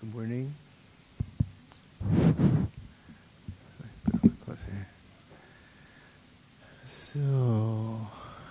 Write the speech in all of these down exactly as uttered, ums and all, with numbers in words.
Good morning. Put on my clothes here. So,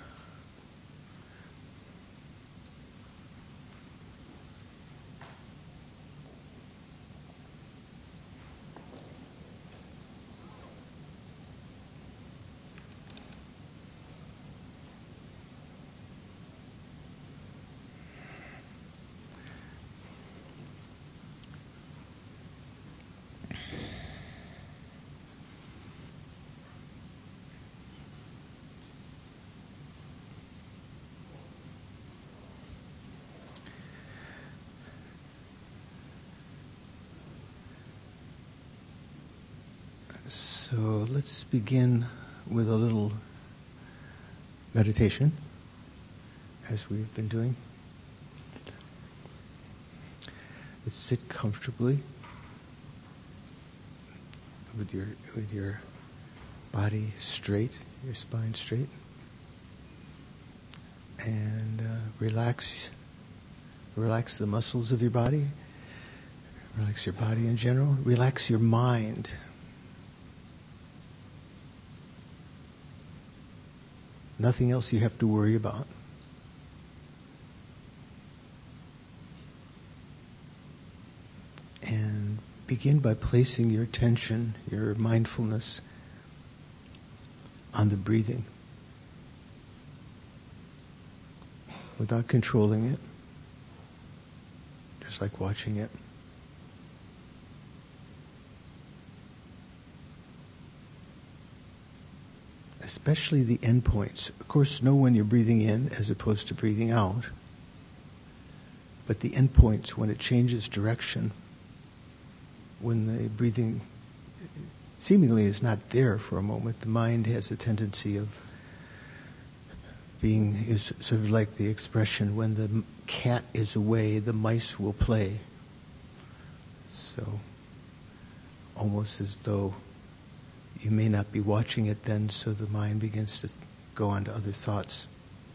so let's begin with a little meditation, as we've been doing. Let's sit comfortably with your with your body straight, your spine straight, and uh, relax. Relax the muscles of your body. Relax your body in general. Relax your mind. Nothing else you have to worry about. And begin by placing your attention, your mindfulness, on the breathing, without controlling it, just like watching it. Especially the endpoints. Of course, know when you're breathing in as opposed to breathing out. But the endpoints, when it changes direction, when the breathing seemingly is not there for a moment, the mind has a tendency of being, is sort of like the expression, when the cat is away, the mice will play. So, almost as though you may not be watching it then, so the mind begins to go on to other thoughts.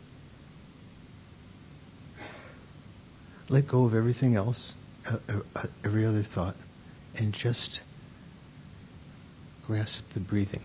Let go of everything else, uh, uh, every other thought, and just grasp the breathing.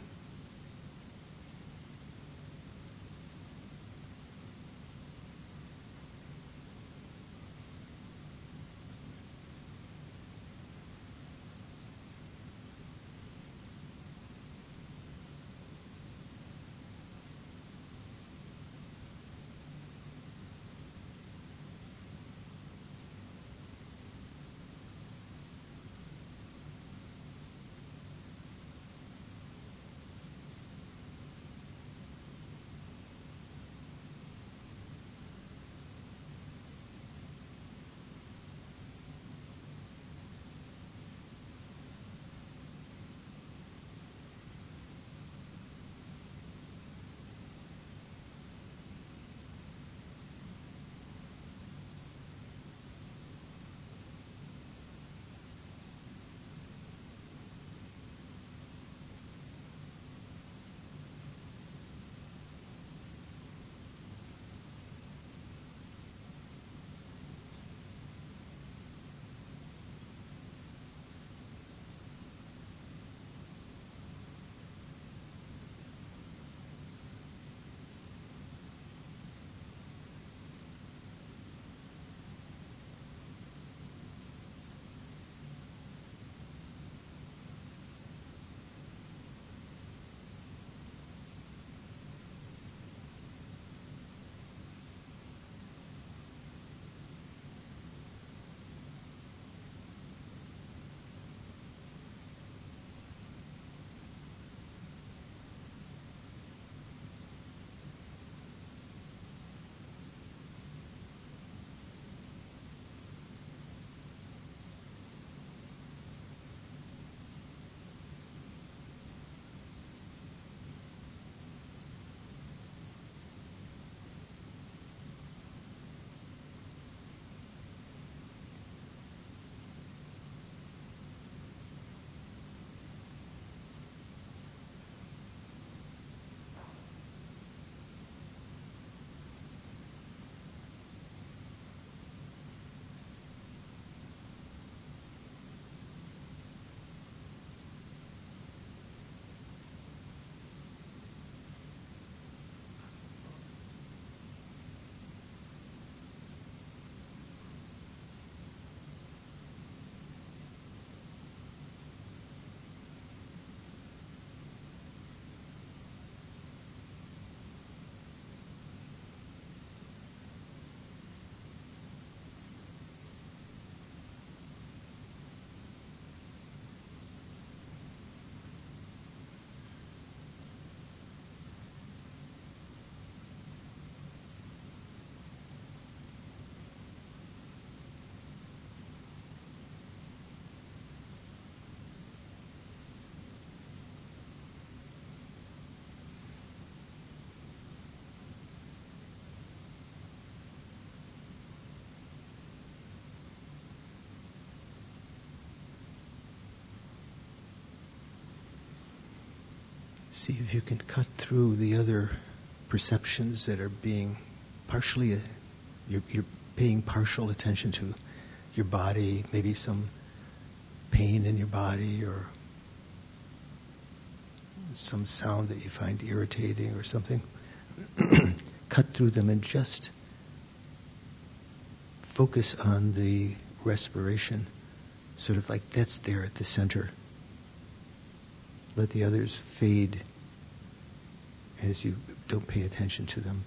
See if you can cut through the other perceptions that are being partially, uh, you're, you're paying partial attention to your body, maybe some pain in your body or some sound that you find irritating or something. Cut through them and just focus on the respiration, sort of like that's there at the center. Let the others fade as you don't pay attention to them.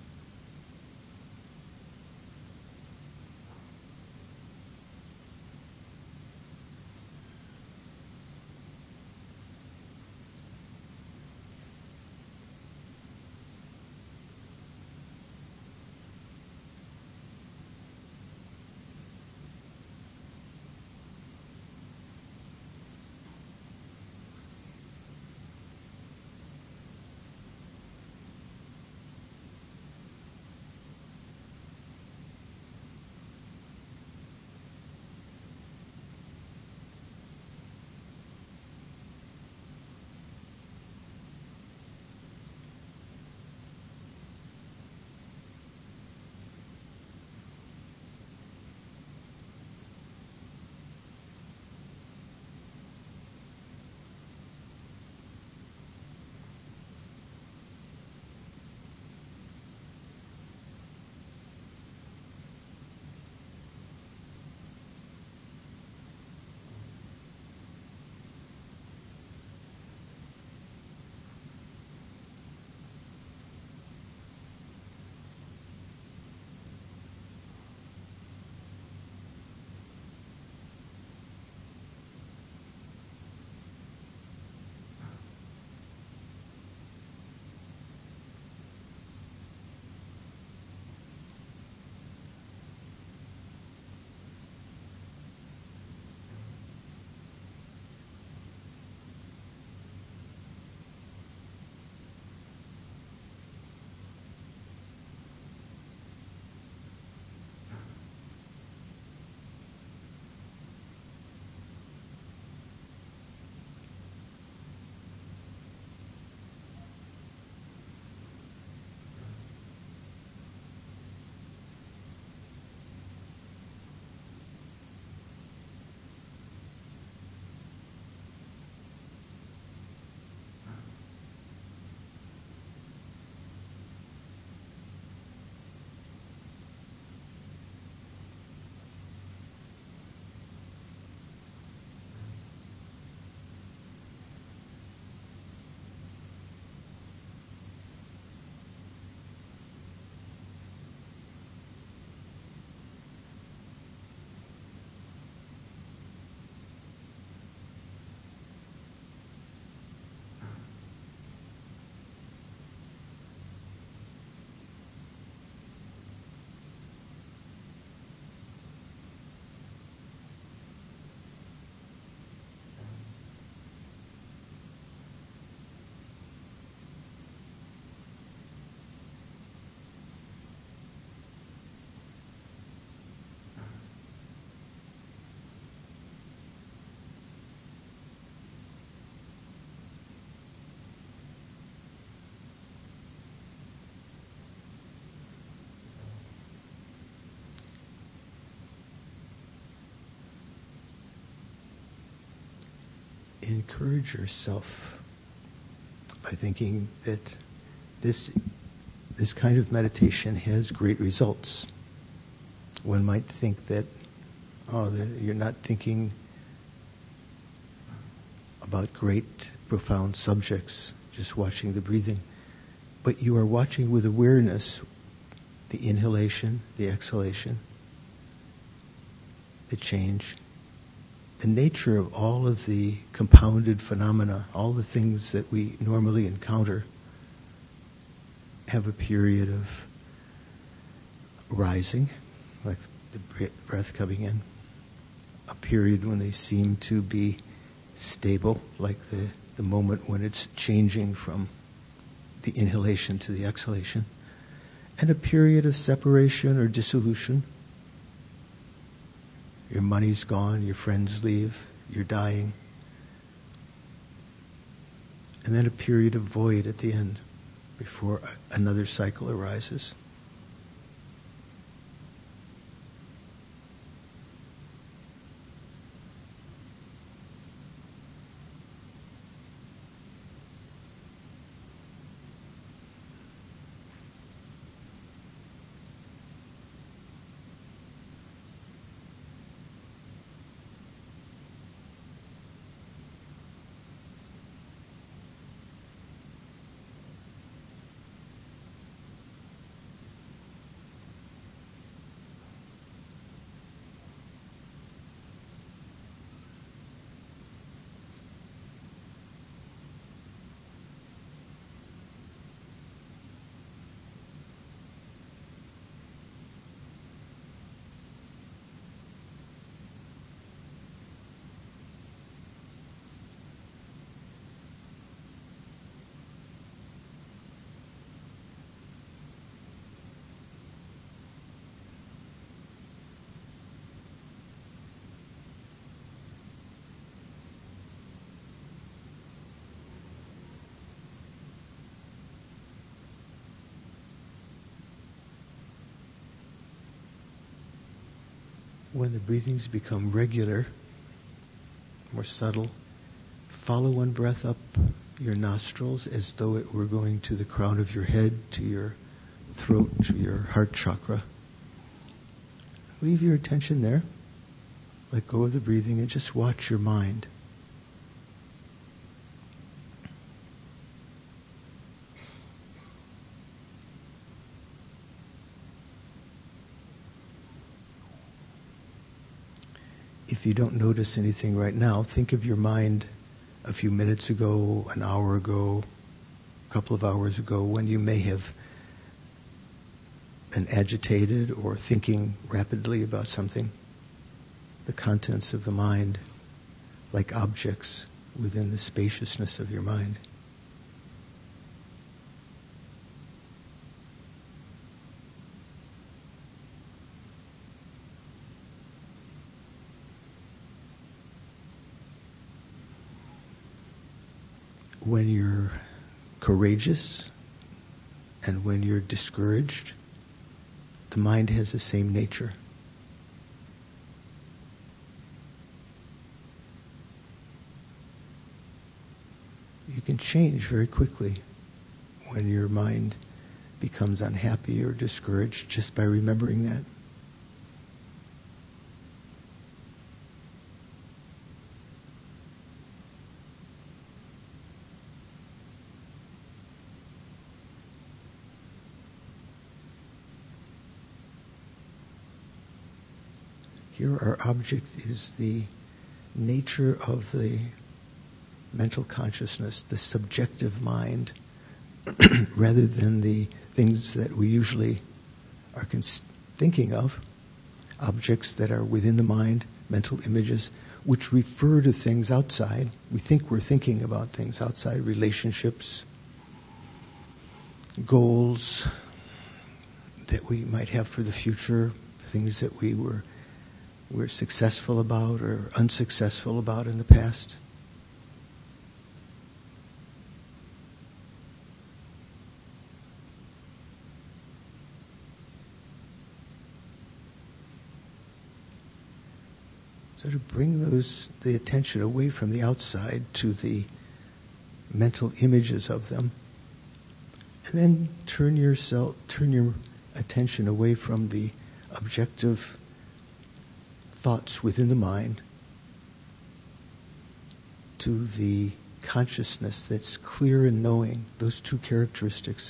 Encourage yourself by thinking that this this kind of meditation has great results. One might think that, oh, you're not thinking about great, profound subjects, just watching the breathing. But you are watching with awareness the inhalation, the exhalation, the change, the nature of all of the compounded phenomena, all the things that we normally encounter have a period of rising, like the breath coming in, a period when they seem to be stable, like the, the moment when it's changing from the inhalation to the exhalation, and a period of separation or dissolution. Your money's gone, your friends leave, you're dying. and then a period of void at the end before another cycle arises. When the breathings become regular, more subtle, follow one breath up your nostrils as though it were going to the crown of your head, to your throat, to your heart chakra. Leave your attention there. Let go of the breathing and just watch your mind. If you don't notice anything right now, think of your mind a few minutes ago, an hour ago, a couple of hours ago, when you may have been agitated or thinking rapidly about something. The contents of the mind, like objects within the spaciousness of your mind. When you're courageous and when you're discouraged, the mind has the same nature. You can change very quickly when your mind becomes unhappy or discouraged just by remembering that. Here our object is the nature of the mental consciousness, the subjective mind, rather than the things that we usually are cons- thinking of, objects that are within the mind, mental images, which refer to things outside. We think we're thinking about things outside, relationships, goals that we might have for the future, things that we were we're successful about or unsuccessful about in the past. So to bring those the attention away from the outside to the mental images of them, and then turn yourself turn your attention away from the objective thoughts within the mind to the consciousness that's clear and knowing, those two characteristics.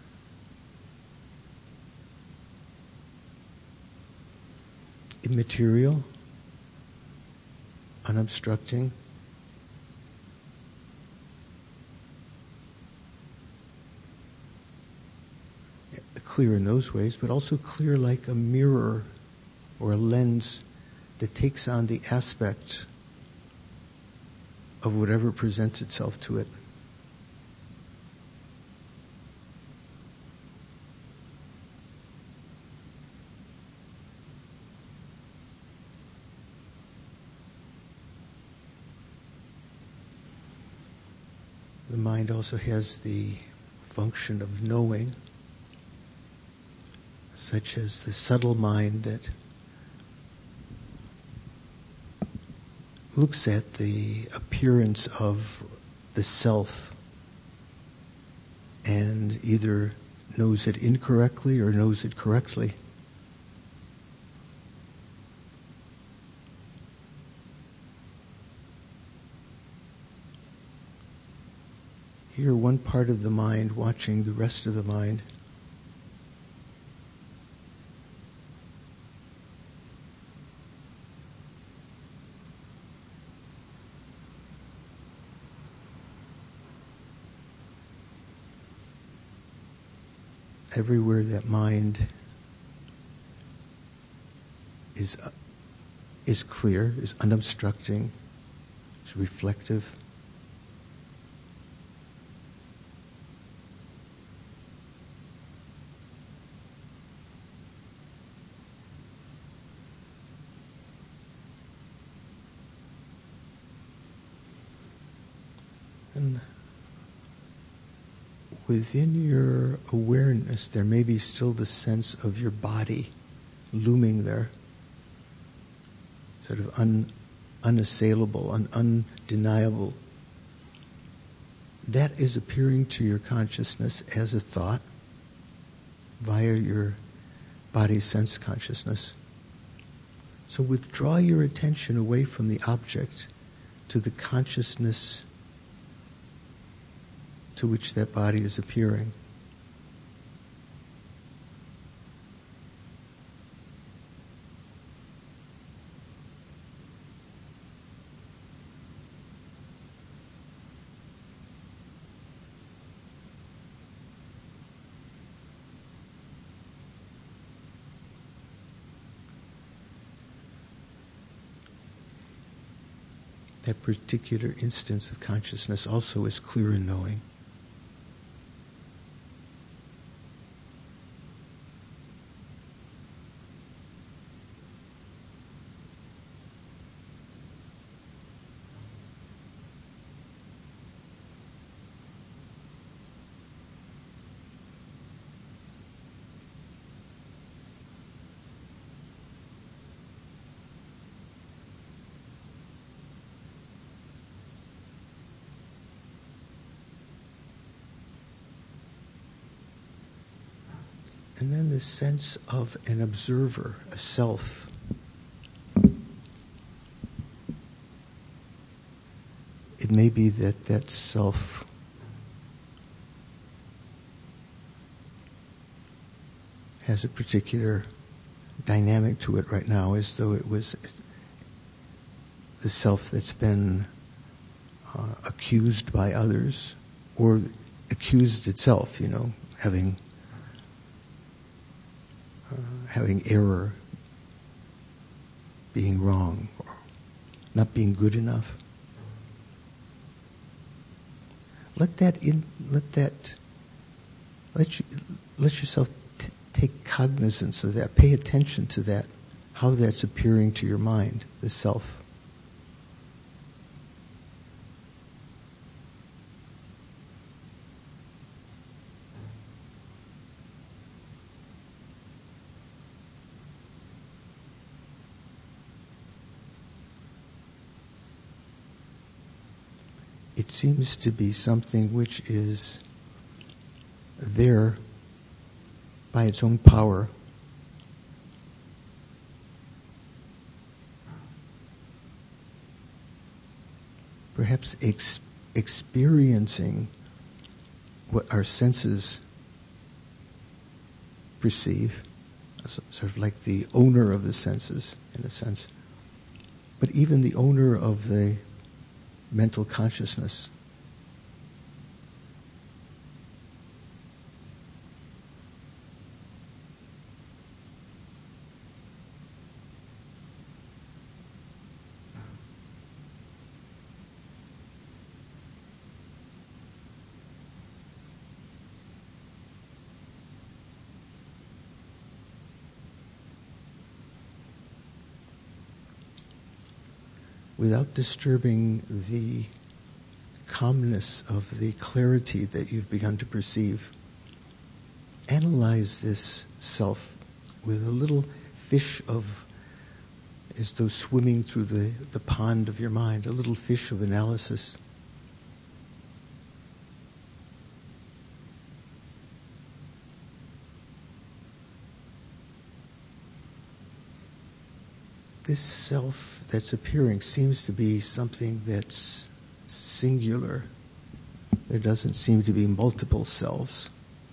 Immaterial, unobstructing, clear in those ways, but also clear like a mirror or a lens that takes on the aspect of whatever presents itself to it. the mind also has the function of knowing, such as the subtle mind that looks at the appearance of the self and either knows it incorrectly or knows it correctly. Here, one part of the mind watching the rest of the mind. Everywhere that mind is uh, is clear, is unobstructing, is reflective. And within your awareness, there may be still the sense of your body looming there, sort of un, unassailable, un, undeniable. That is appearing to your consciousness as a thought via your body's sense consciousness. So withdraw your attention away from the object to the consciousness to which that body is appearing. That particular instance of consciousness also is clear in knowing. And then the sense of an observer, a self. It may be that that self has a particular dynamic to it right now, as though it was the self that's been uh, accused by others, or accused itself, you know, having uh, having error, being wrong, or not being good enough. Let that in. Let that. Let you. Let yourself t- take cognizance of that. Pay attention to that. How that's appearing to your mind, the self. It seems to be something which is there by its own power. Perhaps ex- experiencing what our senses perceive, sort of like the owner of the senses, in a sense. But even the owner of the mental consciousness. Without disturbing the calmness of the clarity that you've begun to perceive. Analyze this self with a little fish of, as though swimming through the, the pond of your mind, a little fish of analysis. This self that's appearing seems to be something that's singular. There doesn't seem to be multiple selves.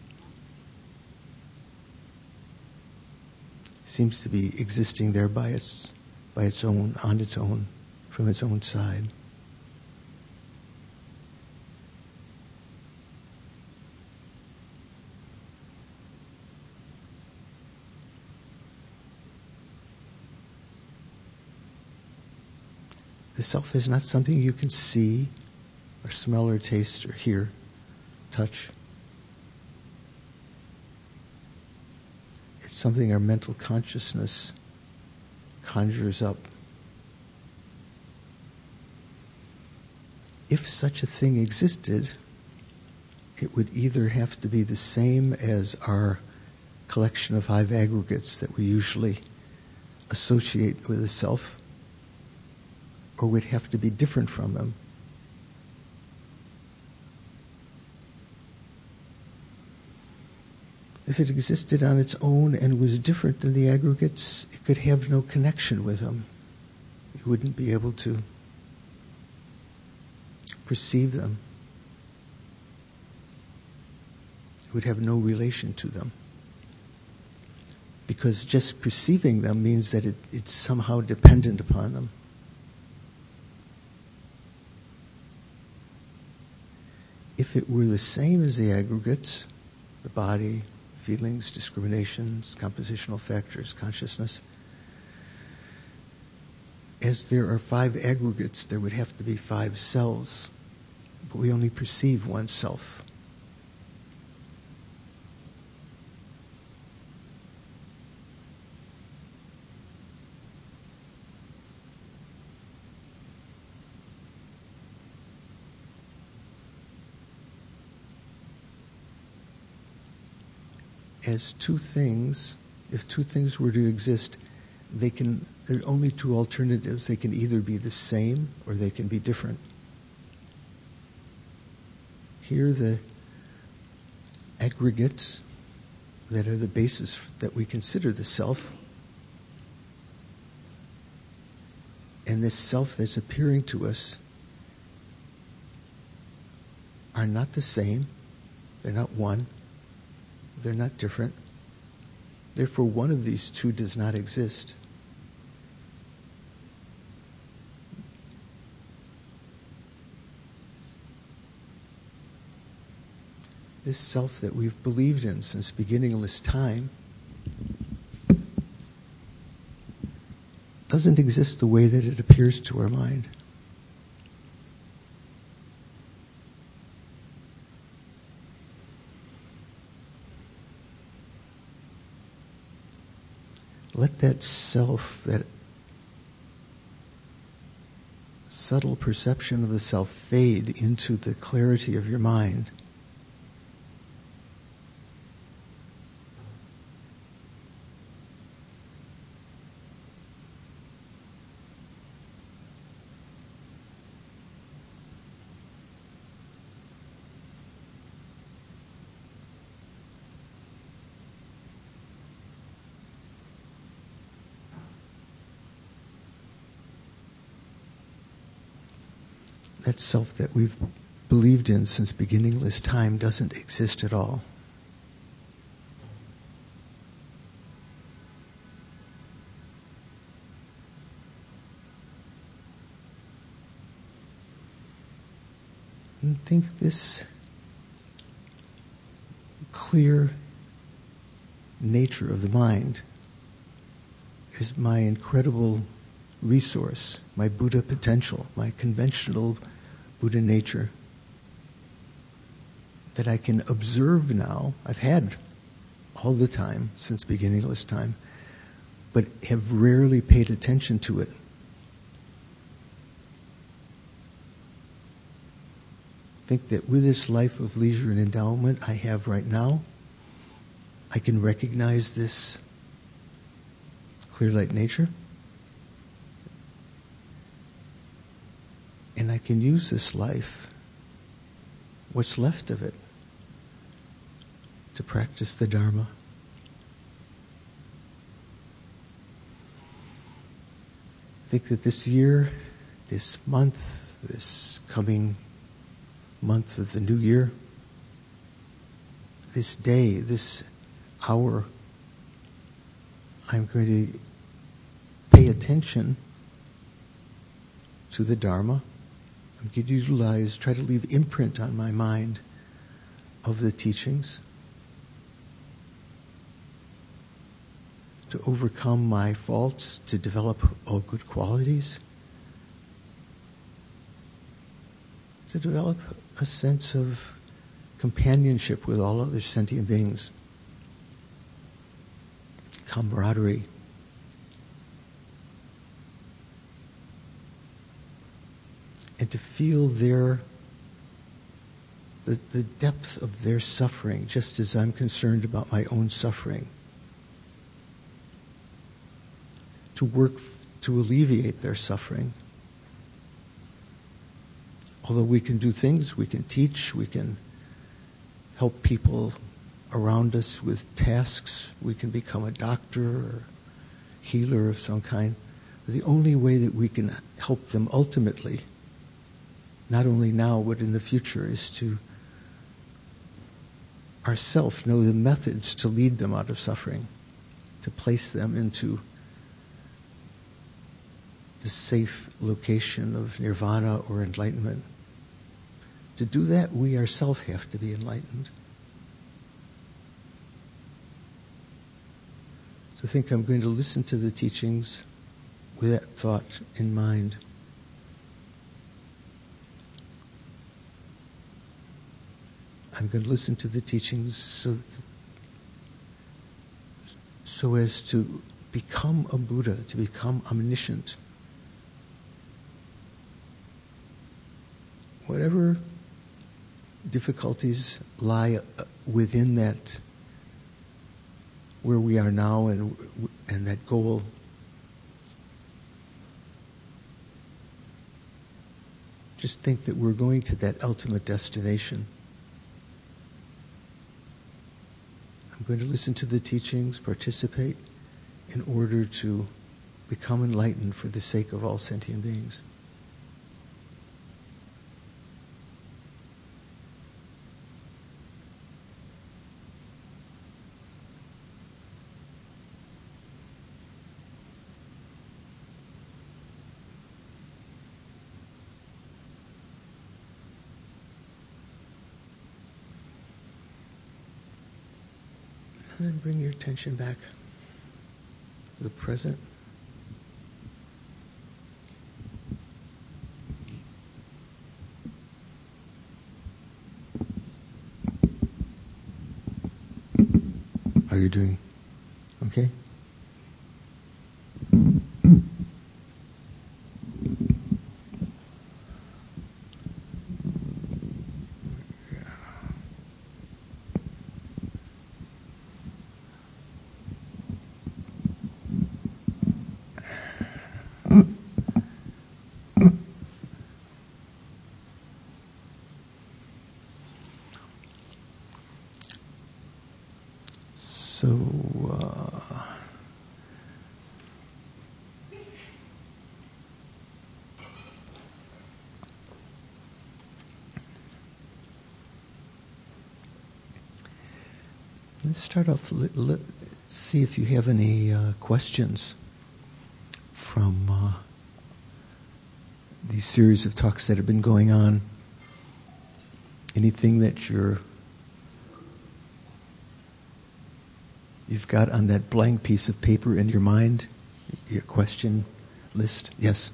Seems to be existing there by its by its own, on its own, from its own side. The self is not something you can see or smell or taste or hear, touch. It's something our mental consciousness conjures up. If such a thing existed, it would either have to be the same as our collection of five aggregates that we usually associate with a self, or would have to be different from them. If it existed on its own and was different than the aggregates, it could have no connection with them. You wouldn't be able to perceive them. It would have no relation to them. Because just perceiving them means that it, it's somehow dependent upon them. If it were the same as the aggregates, the body, feelings, discriminations, compositional factors, consciousness, as there are five aggregates, there would have to be five selves, but we only perceive one self. As two things, if two things were to exist, they can, there are only two alternatives. They can either be the same or they can be different. Here, the aggregates that are the basis that we consider the self, and this self that's appearing to us, are not the same. They're not one. They're not different. Therefore, one of these two does not exist. This self that we've believed in since beginningless time doesn't exist the way that it appears to our mind. Let that self, that subtle perception of the self, fade into the clarity of your mind. That self that we've believed in since beginningless time doesn't exist at all. And think this clear nature of the mind is my incredible resource, my Buddha potential, my conventional Buddha nature that I can observe now. I've had all the time since beginningless time, but have rarely paid attention to it. think that with this life of leisure and endowment I have right now, I can recognize this clear light nature, and I can use this life, what's left of it, to practice the Dharma. I think that this year, this month, this coming month of the new year, this day, this hour, I'm going to pay attention to the Dharma. I'm going to utilize, try to leave imprint on my mind of the teachings, to overcome my faults, to develop all good qualities, to develop a sense of companionship with all other sentient beings, camaraderie. And to feel their, the, the depth of their suffering, just as I'm concerned about my own suffering. To work f- to alleviate their suffering. Although we can do things, we can teach, we can help people around us with tasks, we can become a doctor or healer of some kind. But the only way that we can help them ultimately, not only now but in the future, is to ourselves know the methods to lead them out of suffering, to place them into the safe location of nirvana or enlightenment. To do that, we ourselves have to be enlightened. So I think I'm going to listen to the teachings with that thought in mind. I'm going to listen to the teachings so, so as to become a Buddha, to become omniscient. Whatever difficulties lie within that, where we are now and and that goal, just think that we're going to that ultimate destination. I'm going to listen to the teachings, participate, in order to become enlightened for the sake of all sentient beings. And then bring your attention back to the present. How are you doing? Okay? So, uh, let's start off, let, let, see if you have any uh, questions from uh, these series of talks that have been going on. Anything that you're You've got on that blank piece of paper in your mind, your question list? Yes?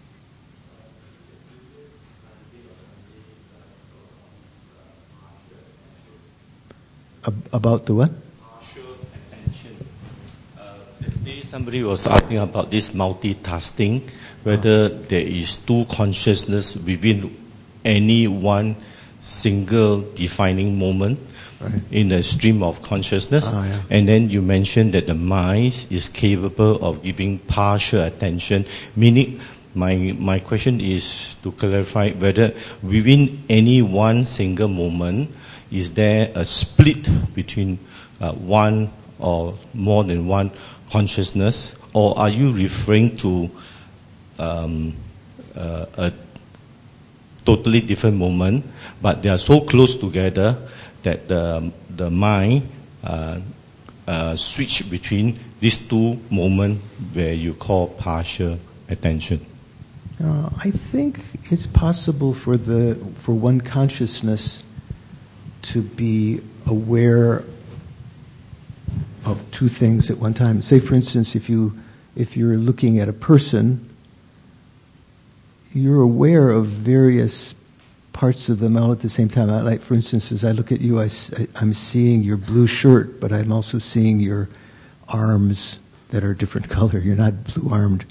Ab- about the what? Partial attention. Uh, that day somebody was asking about this multitasking, whether oh. there is two consciousness within any one single defining moment right. in the stream of consciousness. Oh, yeah. And then you mentioned that the mind is capable of giving partial attention, meaning my my question is to clarify whether within any one single moment, is there a split between uh, one or more than one consciousness, or are you referring to um, uh, a totally different moment, but they are so close together that the the mind uh, uh, switch between these two moments where you call partial attention? Uh, I think it's possible for the for one consciousness to be aware of two things at one time. Say, for instance, if you if you're looking at a person, you're aware of various parts of them all at the same time. Like, for instance, as I look at you, I, I'm seeing your blue shirt, but I'm also seeing your arms that are a different color. You're not blue-armed,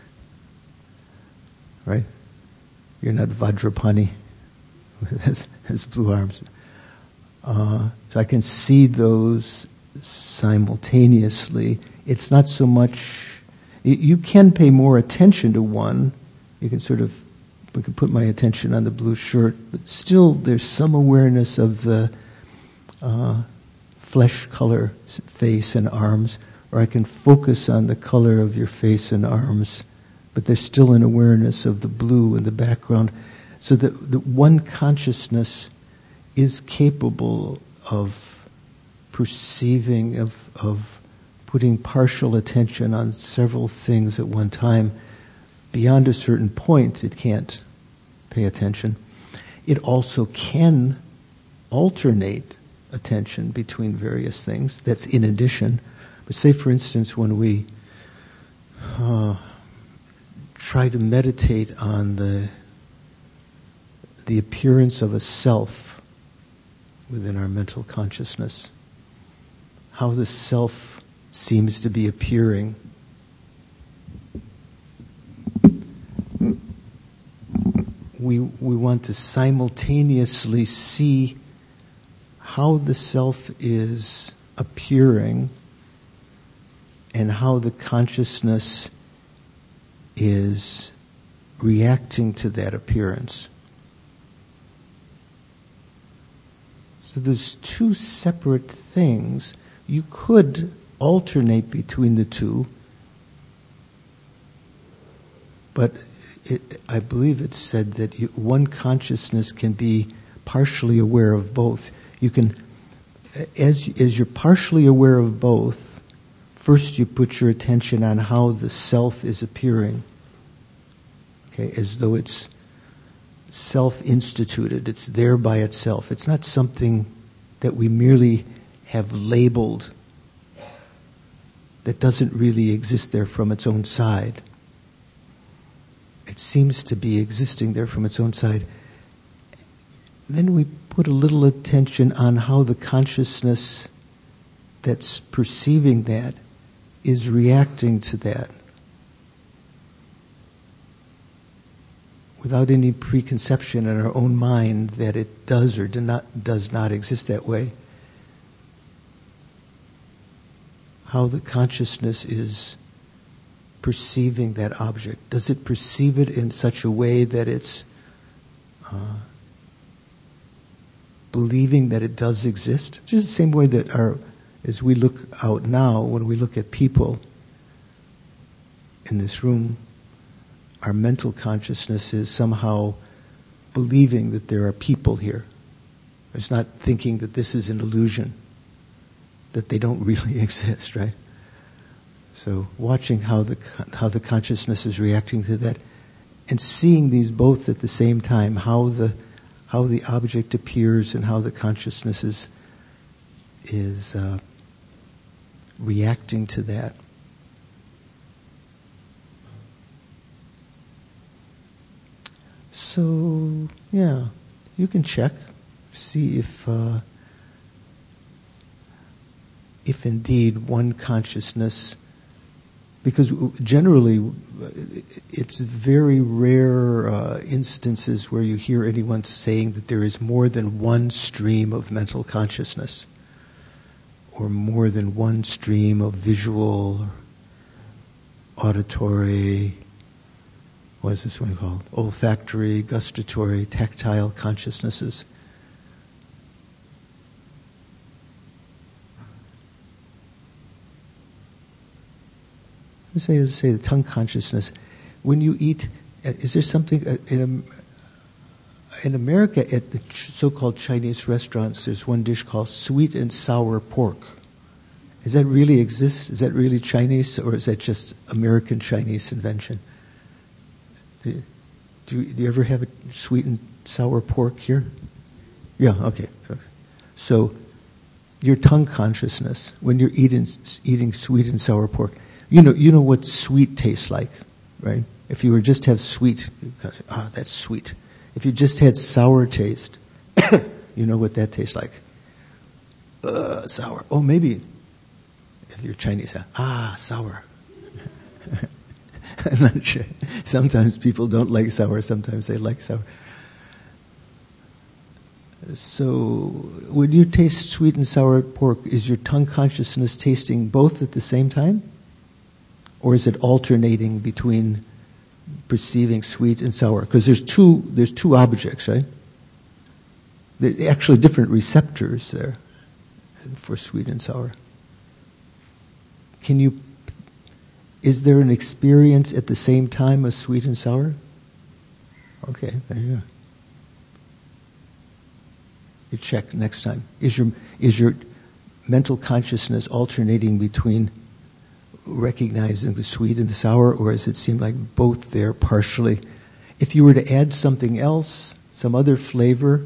right? You're not Vajrapani, has, has blue arms. Uh, so I can see those simultaneously. It's not so much... You can pay more attention to one. You can sort of... I can put my attention on the blue shirt, but still there's some awareness of the uh, flesh color, face and arms, or I can focus on the color of your face and arms, but there's still an awareness of the blue in the background. So that the one consciousness is capable of perceiving, of, of putting partial attention on several things at one time. Beyond a certain point, it can't pay attention. It also can alternate attention between various things. That's in addition. But say, for instance, when we uh, try to meditate on the the appearance of a self within our mental consciousness, how the self seems to be appearing. We we want to simultaneously see how the self is appearing and how the consciousness is reacting to that appearance. So there's two separate things. You could alternate between the two, but it, I believe it's said that you, one consciousness can be partially aware of both. You can, as as you're partially aware of both, first you put your attention on how the self is appearing. Okay, as though it's self-instituted. It's there by itself. It's not something that we merely have labeled that doesn't really exist there from its own side. It seems to be existing there from its own side. Then we put a little attention on how the consciousness that's perceiving that is reacting to that, without any preconception in our own mind that it does or do not, does not exist that way. How the consciousness is perceiving that object. Does it perceive it in such a way that it's uh, believing that it does exist? Just the same way that our, as we look out now, when we look at people in this room, our mental consciousness is somehow believing that there are people here. It's not thinking that this is an illusion, that they don't really exist, right? So watching how the how the consciousness is reacting to that, and seeing these both at the same time, how the how the object appears and how the consciousness is is uh, reacting to that. So yeah, you can check, see if uh, if indeed one consciousness. because generally it's very rare uh, instances where you hear anyone saying that there is more than one stream of mental consciousness or more than one stream of visual, auditory, what is this one called? Olfactory, gustatory, tactile consciousnesses. Let's say, let's say the tongue consciousness. When you eat, is there something in in America at the so-called Chinese restaurants? There's one dish called sweet and sour pork. Does that really exist? Is that really Chinese, or is that just American Chinese invention? Do you, do you, do you ever have a sweet and sour pork here? Yeah. Okay. So, your tongue consciousness when you're eating eating sweet and sour pork. You know, you know what sweet tastes like, right? If you were just to have sweet, you kind of say, "Ah, that's sweet." If you just had sour taste, you know what that tastes like. Uh, sour. Oh, maybe if you're Chinese, ah, sour. I'm not sure. Sometimes people don't like sour. Sometimes they like sour. So, when you taste sweet and sour pork, is your tongue consciousness tasting both at the same time? Or is it alternating between perceiving sweet and sour? Because there's two there's two objects, right? There are actually different receptors there for sweet and sour. Can you? Is there an experience at the same time of sweet and sour? Okay, there you go. You check next time. Is your is your mental consciousness alternating between recognizing the sweet and the sour, or does it seem like both there partially? If you were to add something else, some other flavor,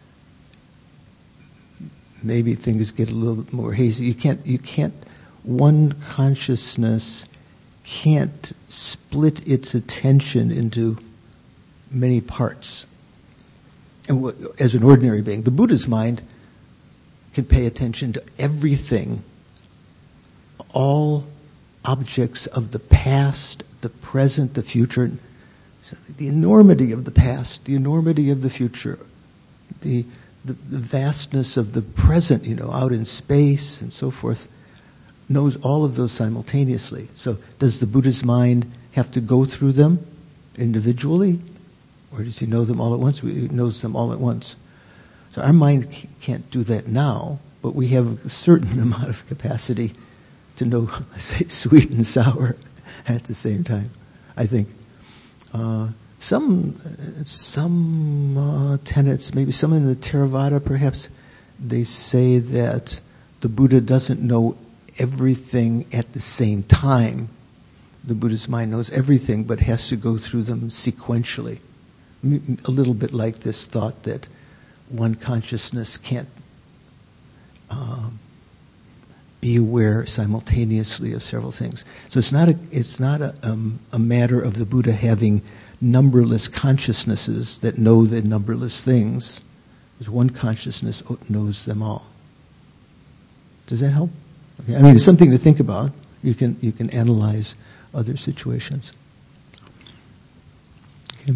maybe things get a little more hazy. You can't, you can't, one consciousness can't split its attention into many parts. And as an ordinary being, the Buddha's mind can pay attention to everything, all objects of the past, the present, the future. So the enormity of the past, the enormity of the future, the, the the vastness of the present, you know, out in space and so forth, knows all of those simultaneously. So does the Buddha's mind have to go through them individually, or does he know them all at once? He knows them all at once. So our mind can't do that now, but we have a certain amount of capacity to know, let's say, sweet and sour at the same time, I think. Uh, some some uh, tenets, maybe some in the Theravada perhaps, they say that the Buddha doesn't know everything at the same time. The Buddha's mind knows everything, but has to go through them sequentially. A little bit like this thought that one consciousness can't uh, be aware simultaneously of several things. So it's not a it's not a, um, a matter of the Buddha having numberless consciousnesses that know the numberless things. Because one consciousness knows them all. Does that help? Okay. I mean, it's something to think about. You can you can analyze other situations. Okay.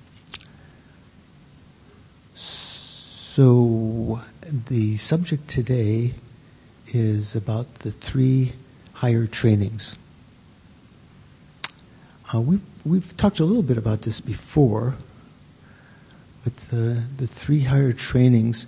So the subject today is about the three higher trainings. Uh, we've, we've talked a little bit about this before, but the, the three higher trainings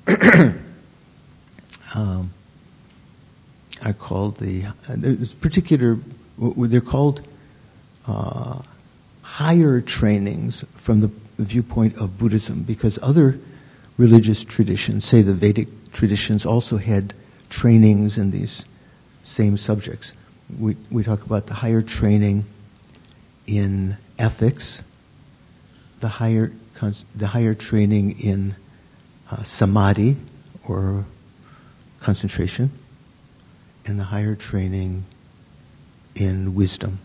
um, are called the, uh, there's particular, they're called uh, higher trainings from the viewpoint of Buddhism, because other religious traditions, say the Vedic traditions, also had trainings in these same subjects. We we talk about the higher training in ethics, the higher the higher training in uh, samadhi or concentration, and the higher training in wisdom.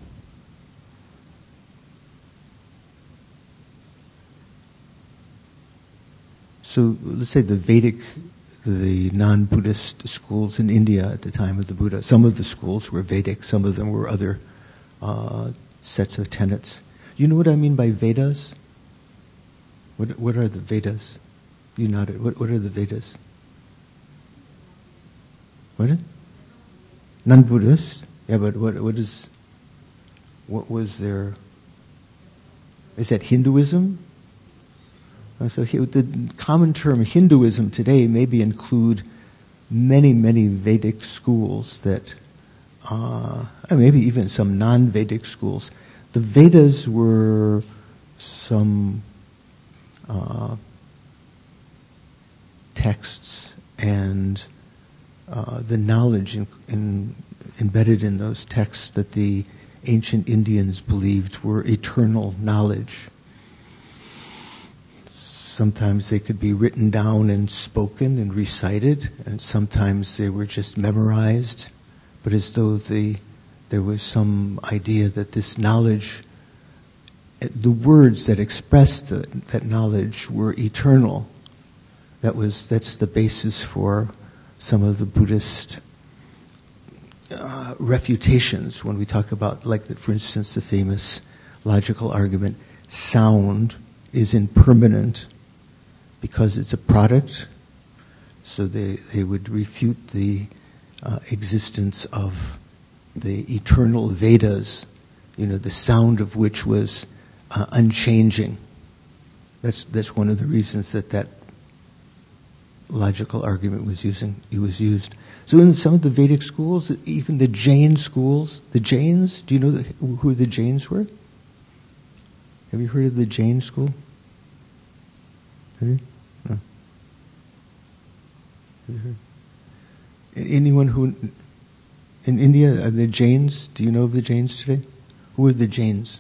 So let's say the Vedic, the non-Buddhist schools in India at the time of the Buddha, some of the schools were Vedic, some of them were other uh, sets of tenets. You know what I mean by Vedas? What what are the Vedas? You nodded. What what are the Vedas? What? Non-Buddhist? Yeah, but what what is? What was their? Is that Hinduism? Uh, so he, the common term Hinduism today maybe include many many Vedic schools that, uh, maybe even some non-Vedic schools. The Vedas were some uh, texts and uh, the knowledge in, in, embedded in those texts that the ancient Indians believed were eternal knowledge. Sometimes they could be written down and spoken and recited, and sometimes they were just memorized, but as though the there was some idea that this knowledge, the words that expressed the, that knowledge were eternal. That was that's the basis for some of the Buddhist uh, refutations when we talk about, like, the, for instance, the famous logical argument: sound is impermanent because it's a product. So they they would refute the uh, existence of the eternal Vedas, you know, the sound of which was uh, unchanging. That's that's one of the reasons that that logical argument was using it was used. So in some of the Vedic schools, even the Jain schools, the Jains, do you know the, who the Jains were? Have you heard of the Jain school? Have you? No. Have you heard? Anyone who in India, are the Jains? Do you know of the Jains today? Who are the Jains?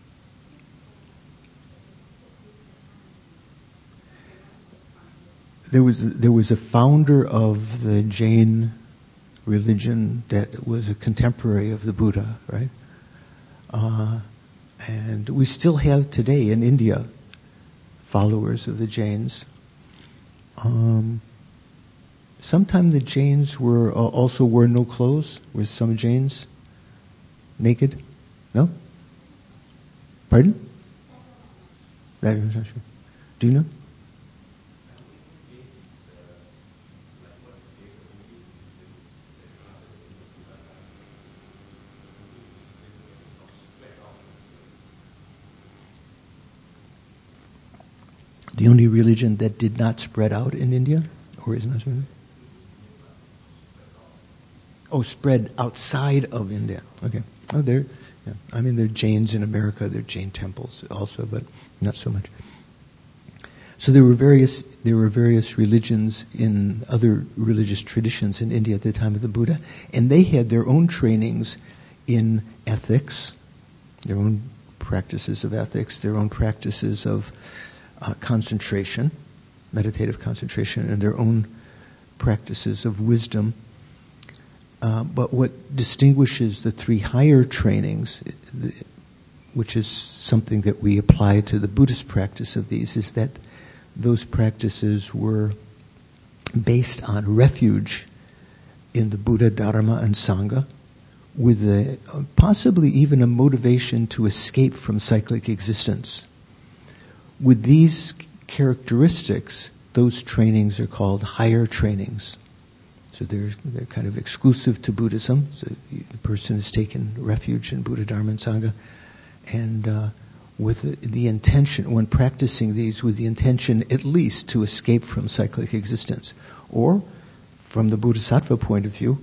There was there was a founder of the Jain religion that was a contemporary of the Buddha, right? Uh, and we still have today in India followers of the Jains. Um, Sometimes the Jains were uh, also wore no clothes. Were some Jains naked? No? Pardon? That I'm not sure. Do you know? The only religion that did not spread out in India, or is not spread out? Oh, spread outside of India. Okay. Oh, there. Yeah. I mean, there are Jains in America. There are Jain temples also, but not so much. So there were various there were various religions in other religious traditions in India at the time of the Buddha, and they had their own trainings in ethics, their own practices of ethics, their own practices of uh, concentration, meditative concentration, and their own practices of wisdom. Uh, but what distinguishes the three higher trainings, which is something that we apply to the Buddhist practice of these, is that those practices were based on refuge in the Buddha, Dharma, and Sangha, with a, possibly even a motivation to escape from cyclic existence. With these characteristics, those trainings are called higher trainings. So they're, they're kind of exclusive to Buddhism. So the person has taken refuge in Buddha, Dharma, and Sangha. And uh, with the, the intention, when practicing these, with the intention at least to escape from cyclic existence. Or, from the Bodhisattva point of view,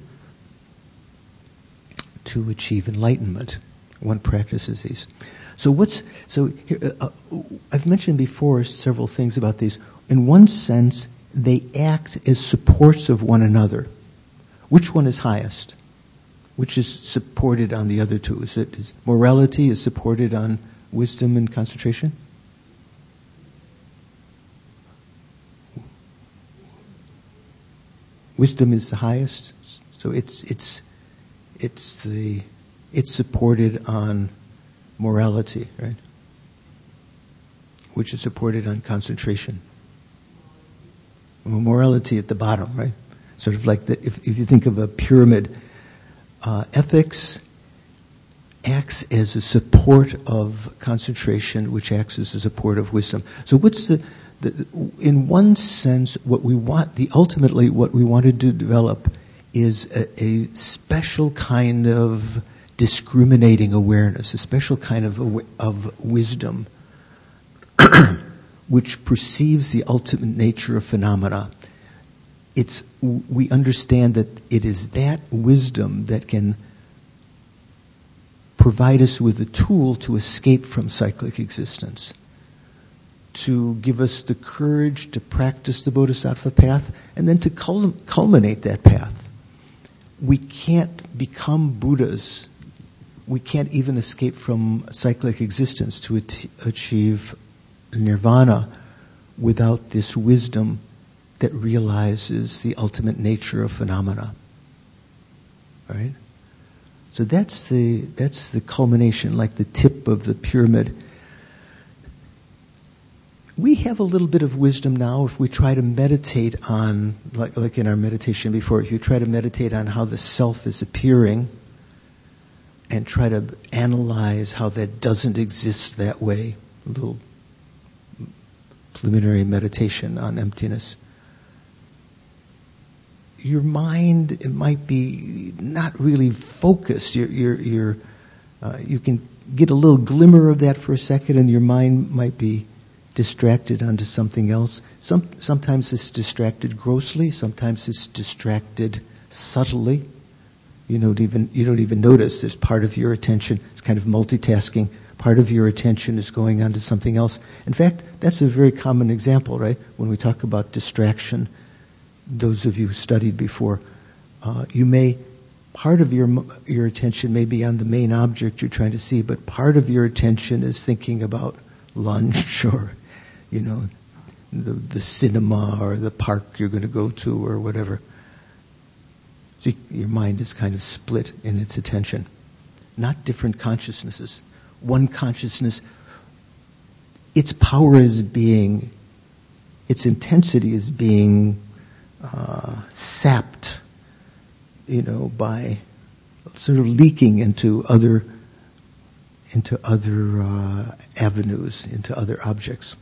to achieve enlightenment. One practices these. So what's, so here, uh, I've mentioned before several things about these. In one sense, they act as supports of one another. Which one is highest? Which is supported on the other two? Is it is morality is supported on wisdom and concentration? Wisdom is the highest, so it's it's it's the it's supported on morality, right? Which is supported on concentration. Morality at the bottom, right? Sort of like the, if, if you think of a pyramid, uh, ethics acts as a support of concentration, which acts as a support of wisdom. So what's the, the in one sense, what we want, the ultimately what we wanted to develop is a, a special kind of discriminating awareness, a special kind of of wisdom, which perceives the ultimate nature of phenomena. It's we understand that it is that wisdom that can provide us with a tool to escape from cyclic existence, to give us the courage to practice the Bodhisattva path, and then to cul- culminate that path. We can't become Buddhas. We can't even escape from cyclic existence to at- achieve nirvana without this wisdom that realizes the ultimate nature of phenomena. Right? So that's the that's the culmination, like the tip of the pyramid. We have a little bit of wisdom now if we try to meditate on, like, like in our meditation before, if you try to meditate on how the self is appearing and try to analyze how that doesn't exist that way, a little preliminary meditation on emptiness. Your mind, it might be not really focused. You're, you're, you're, uh, you can get a little glimmer of that for a second, and your mind might be distracted onto something else. Some, sometimes it's distracted grossly. Sometimes it's distracted subtly. You don't even you don't even notice. There's part of your attention. It's kind of multitasking. Part of your attention is going on to something else. In fact, that's a very common example, right? When we talk about distraction. Those of you who studied before, uh, you may, part of your your attention may be on the main object you're trying to see, but part of your attention is thinking about lunch or, you know, the, the cinema or the park you're going to go to or whatever. So your mind is kind of split in its attention. Not different consciousnesses. One consciousness, its power is being, its intensity is being Uh, sapped, you know, by sort of leaking into other into other uh, avenues, into other objects.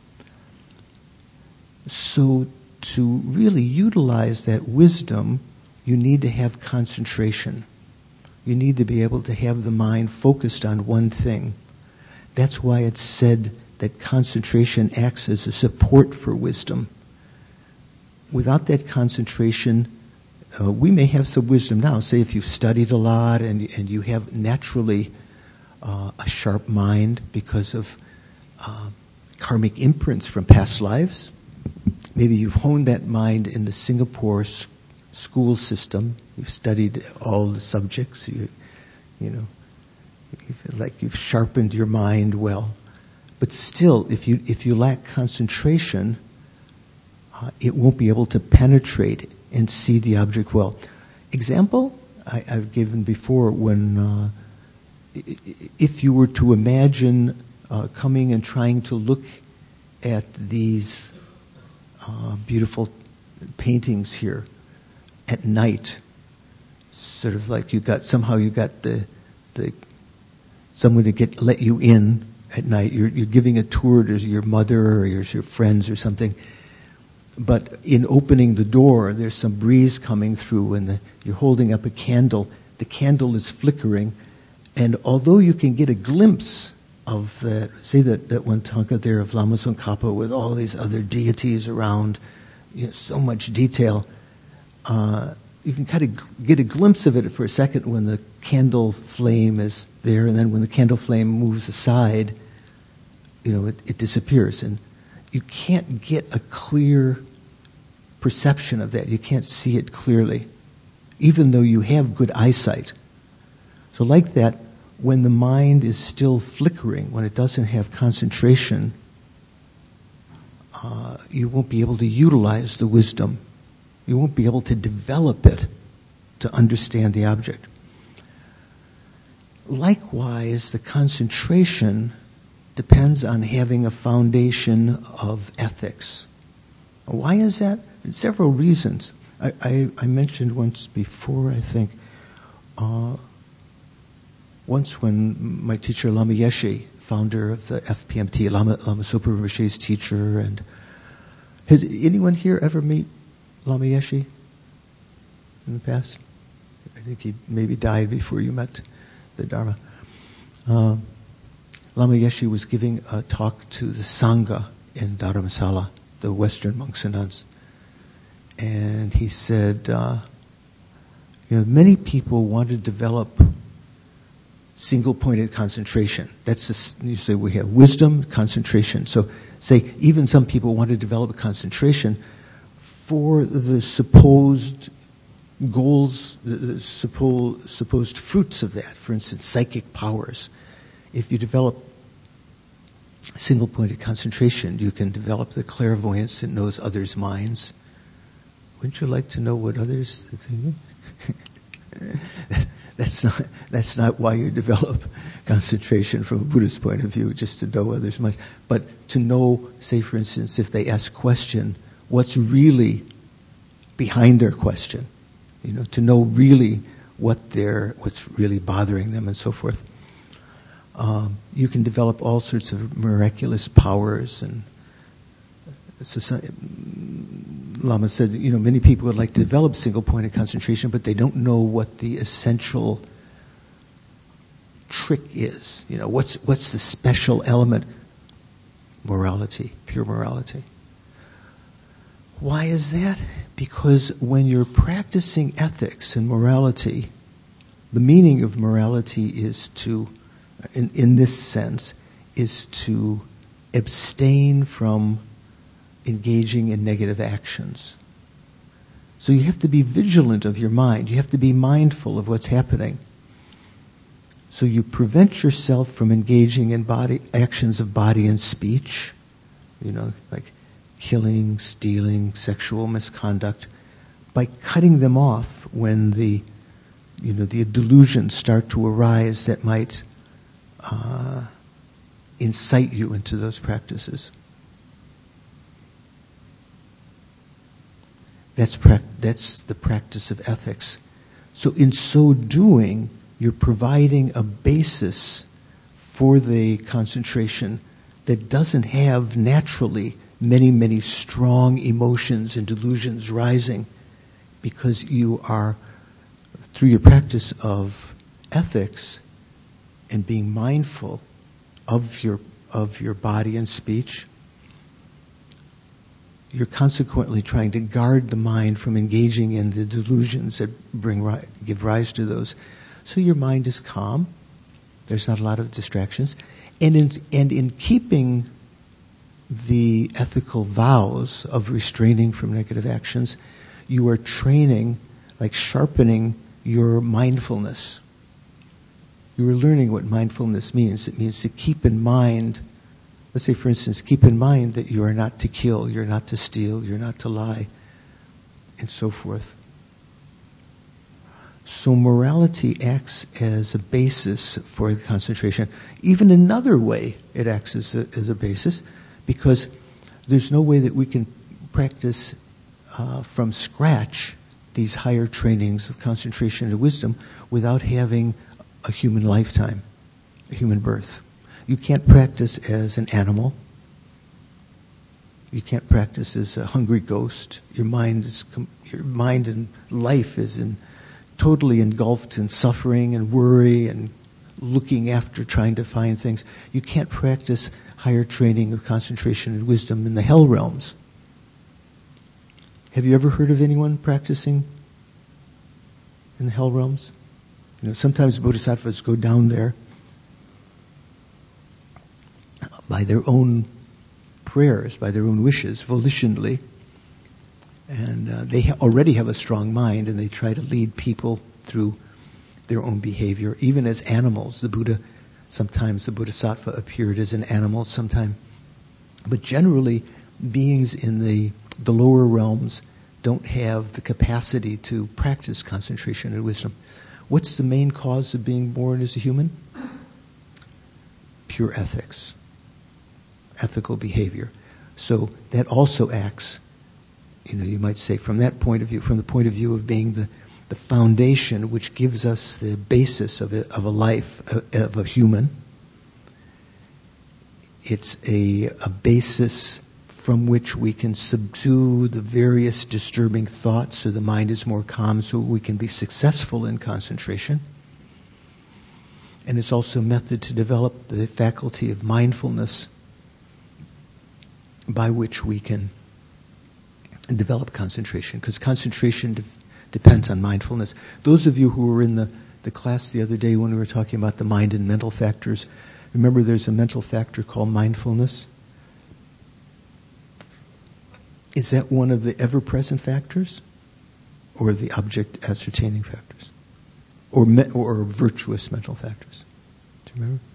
So to really utilize that wisdom, you need to have concentration. You need to be able to have the mind focused on one thing. That's why it's said that concentration acts as a support for wisdom. Without that concentration, uh, we may have some wisdom now. Say if you've studied a lot and, and you have naturally uh, a sharp mind because of uh, karmic imprints from past lives. Maybe you've honed that mind in the Singapore s- school system. You've studied all the subjects. You, you know, you feel like you've sharpened your mind well. But still, if you if you lack concentration, Uh, it won't be able to penetrate and see the object well. Example I, I've given before, when uh, if you were to imagine uh, coming and trying to look at these uh, beautiful paintings here at night, sort of like you got somehow you got the the someone to get let you in at night. You're, you're giving a tour to your mother or your, your friends or something. But in opening the door, there's some breeze coming through, and the, you're holding up a candle. The candle is flickering, and although you can get a glimpse of that, say that, that one tanka there of Lama Tsongkhapa with all these other deities around, you know, so much detail, uh, you can kind of get a glimpse of it for a second when the candle flame is there, and then when the candle flame moves aside, you know, it, it disappears. And you can't get a clear perception of that. You can't see it clearly, even though you have good eyesight. So like that, when the mind is still flickering, when it doesn't have concentration, uh, you won't be able to utilize the wisdom. You won't be able to develop it to understand the object. Likewise, the concentration depends on having a foundation of ethics. Why is that? There's several reasons. I, I, I mentioned once before, I think, uh, once when my teacher Lama Yeshe, founder of the F P M T, Lama, Lama Sopa Rinpoche's teacher, and has anyone here ever meet Lama Yeshe in the past? I think he maybe died before you met the Dharma. Uh, Lama Yeshe was giving a talk to the Sangha in Dharamsala, the Western monks and nuns. And he said, uh, you know, many people want to develop single-pointed concentration. That's the, you say we have wisdom, concentration. So say even some people want to develop a concentration for the supposed goals, the supposed, supposed fruits of that. For instance, psychic powers. If you develop single-pointed concentration, you can develop the clairvoyance that knows others' minds. Wouldn't you like to know what others are thinking? That's not, that's not why you develop concentration from a Buddhist point of view, just to know others' minds. But to know, say for instance, if they ask a question, what's really behind their question. You know, to know really what they're, what's really bothering them and so forth. Um, you can develop all sorts of miraculous powers. And so some, Lama said, you know, many people would like to develop single-pointed concentration, but they don't know what the essential trick is. You know, what's what's the special element? Morality, pure morality. Why is that? Because when you're practicing ethics and morality, the meaning of morality is to, in, in this sense, is to abstain from engaging in negative actions. So you have to be vigilant of your mind. You have to be mindful of what's happening. So you prevent yourself from engaging in body actions of body and speech, you know, like killing, stealing, sexual misconduct, by cutting them off when the, you know, the delusions start to arise that might uh, incite you into those practices. That's pra- that's the practice of ethics. So in so doing, you're providing a basis for the concentration that doesn't have naturally many, many strong emotions and delusions rising, because you are, through your practice of ethics and being mindful of your of your body and speech, you're consequently trying to guard the mind from engaging in the delusions that bring ri- give rise to those. So your mind is calm. There's not a lot of distractions. And in, and in keeping the ethical vows of restraining from negative actions, you are training, like sharpening your mindfulness. You are learning what mindfulness means. It means to keep in mind, let's say for instance, keep in mind that you are not to kill, you're not to steal, you're not to lie, and so forth. So morality acts as a basis for the concentration. Even another way it acts as a, as a basis, because there's no way that we can practice uh, from scratch these higher trainings of concentration and wisdom without having a human lifetime, a human birth. You can't practice as an animal. You can't practice as a hungry ghost. Your mind is, your mind and life is in totally engulfed in suffering and worry and looking after trying to find things. You can't practice higher training of concentration and wisdom in the hell realms. Have you ever heard of anyone practicing in the hell realms? You know, sometimes bodhisattvas go down there by their own prayers, by their own wishes, volitionally. And uh, they ha- already have a strong mind, and they try to lead people through their own behavior. Even as animals, the Buddha, sometimes the Bodhisattva appeared as an animal, sometimes. But generally, beings in the, the lower realms don't have the capacity to practice concentration and wisdom. What's the main cause of being born as a human? Pure ethics, ethical behavior. So that also acts, you know, you might say from that point of view, from the point of view of being the, the foundation which gives us the basis of a, of a life, of a human. It's a, a basis from which we can subdue the various disturbing thoughts so the mind is more calm, so we can be successful in concentration. And it's also a method to develop the faculty of mindfulness by which we can develop concentration, because concentration de- depends on mindfulness. Those of you who were in the, the class the other day when we were talking about the mind and mental factors, remember there's a mental factor called mindfulness? Is that one of the ever-present factors, or the object ascertaining factors, or me- or virtuous mental factors? Do you remember?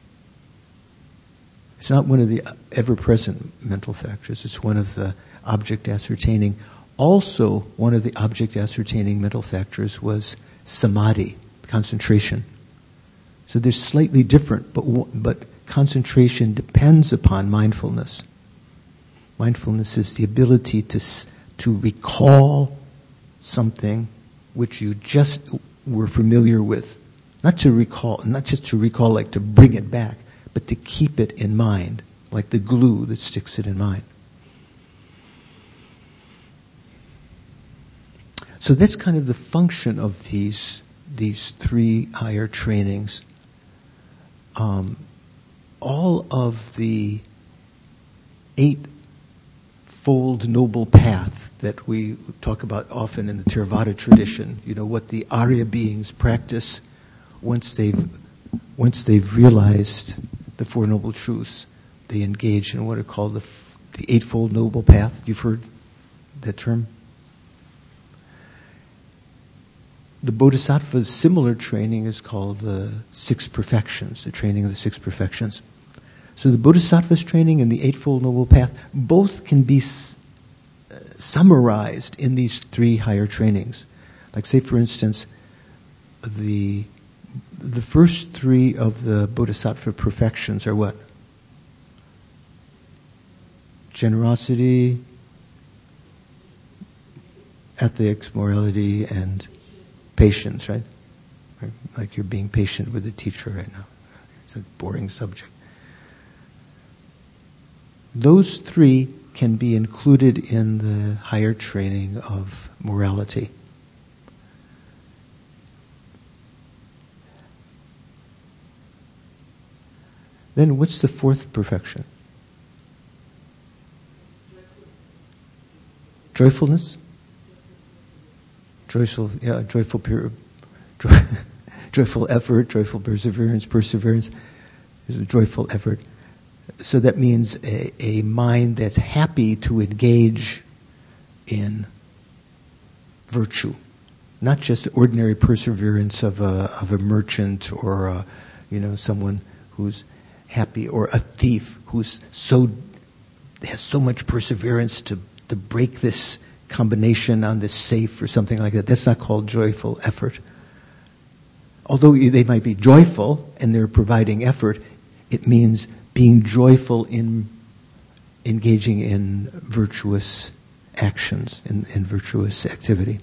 It's not one of the ever-present mental factors. It's one of the object ascertaining. Also, one of the object ascertaining mental factors was samadhi, concentration. So they're slightly different, but but concentration depends upon mindfulness. Mindfulness is the ability to to recall something which you just were familiar with. Not to recall, not just to recall like to bring it back, but to keep it in mind, like the glue that sticks it in mind. So that's kind of the function of these these three higher trainings. Um, all of the eightfold noble path that we talk about often in the Theravada tradition, you know, what the Arya beings practice once they've once they've realized the Four Noble Truths, they engage in what are called the the Eightfold Noble Path. You've heard that term? The Bodhisattva's similar training is called the Six Perfections, the training of the Six Perfections. So the Bodhisattva's training and the Eightfold Noble Path both can be s- summarized in these three higher trainings. Like, say, for instance, the the first three of the Bodhisattva perfections are what? Generosity, ethics, morality, and patience, right? right? Like you're being patient with the teacher right now. It's a boring subject. Those three can be included in the higher training of morality. Then what's the fourth perfection? Joyfulness? Joyful, yeah, joyful, pure, joy, joyful effort, joyful perseverance. Perseverance is a joyful effort. So that means a, a mind that's happy to engage in virtue, not just ordinary perseverance of a of a merchant or a, you know, someone who's happy, or a thief who's so has so much perseverance to to break this combination on this safe or something like that. That's not called joyful effort. Although they might be joyful and they're providing effort, it means being joyful in engaging in virtuous actions, in, in virtuous activity.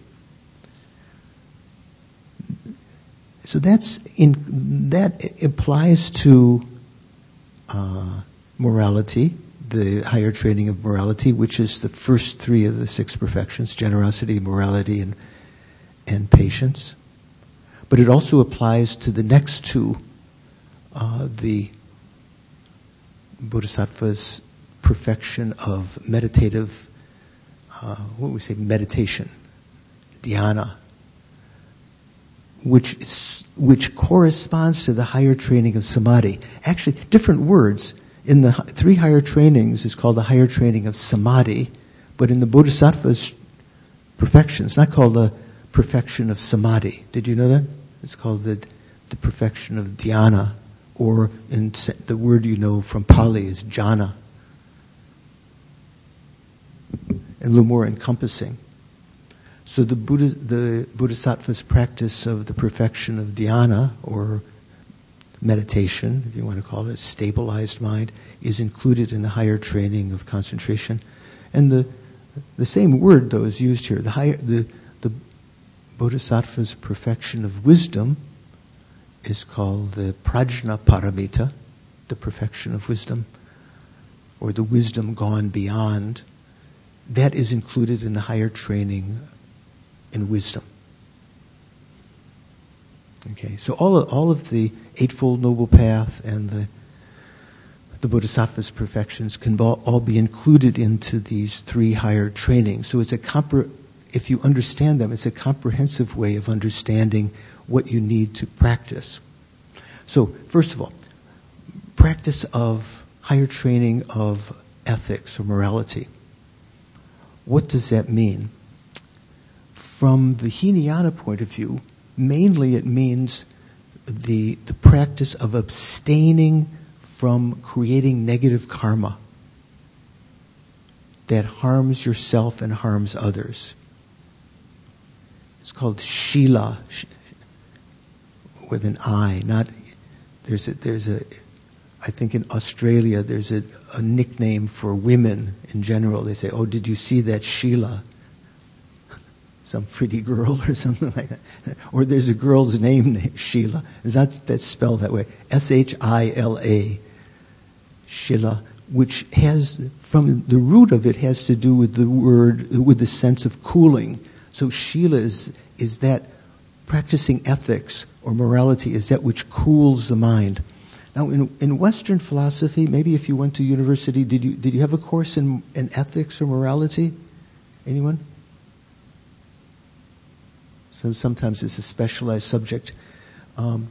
So that's in that applies to uh, morality, the higher training of morality, which is the first three of the six perfections: generosity, morality, and and patience. But it also applies to the next two, uh, the Bodhisattva's perfection of meditative, uh, what would we say, meditation, dhyana, which is, which corresponds to the higher training of samadhi. Actually, different words. In the three higher trainings is called the higher training of samadhi, but in the Bodhisattva's perfection, it's not called the perfection of samadhi. Did you know that? It's called the, the perfection of dhyana, or in the word you know from Pali is jhana, and a little more encompassing. So the Buddha, the Bodhisattva's practice of the perfection of dhyana, or meditation, if you want to call it, a stabilized mind, is included in the higher training of concentration. And the the same word, though, is used here. The higher the the Bodhisattva's perfection of wisdom is called the Prajna Paramita, the perfection of wisdom, or the wisdom gone beyond. That is included in the higher training in wisdom. Okay, so all of, all of the Eightfold Noble Path and the the Bodhisattva's perfections can all be included into these three higher trainings. So it's a compre- if you understand them, it's a comprehensive way of understanding what you need to practice. So, first of all, practice of higher training of ethics or morality. What does that mean? From the Hinayana point of view, mainly it means the, the practice of abstaining from creating negative karma that harms yourself and harms others. It's called shila, with an I. Not there's a, there's a. I think in Australia there's a, a nickname for women in general. They say, "Oh, did you see that Sheila?" Some pretty girl or something like that. Or there's a girl's name named Sheila. That's that's spelled that way. S H I L A. Shila, which has, from the root of it, has to do with the word, with the sense of cooling. So Shila is, is that practicing ethics or morality is that which cools the mind. Now, in, in Western philosophy, maybe if you went to university, did you did you have a course in, in ethics or morality? Anyone? So sometimes it's a specialized subject. Um,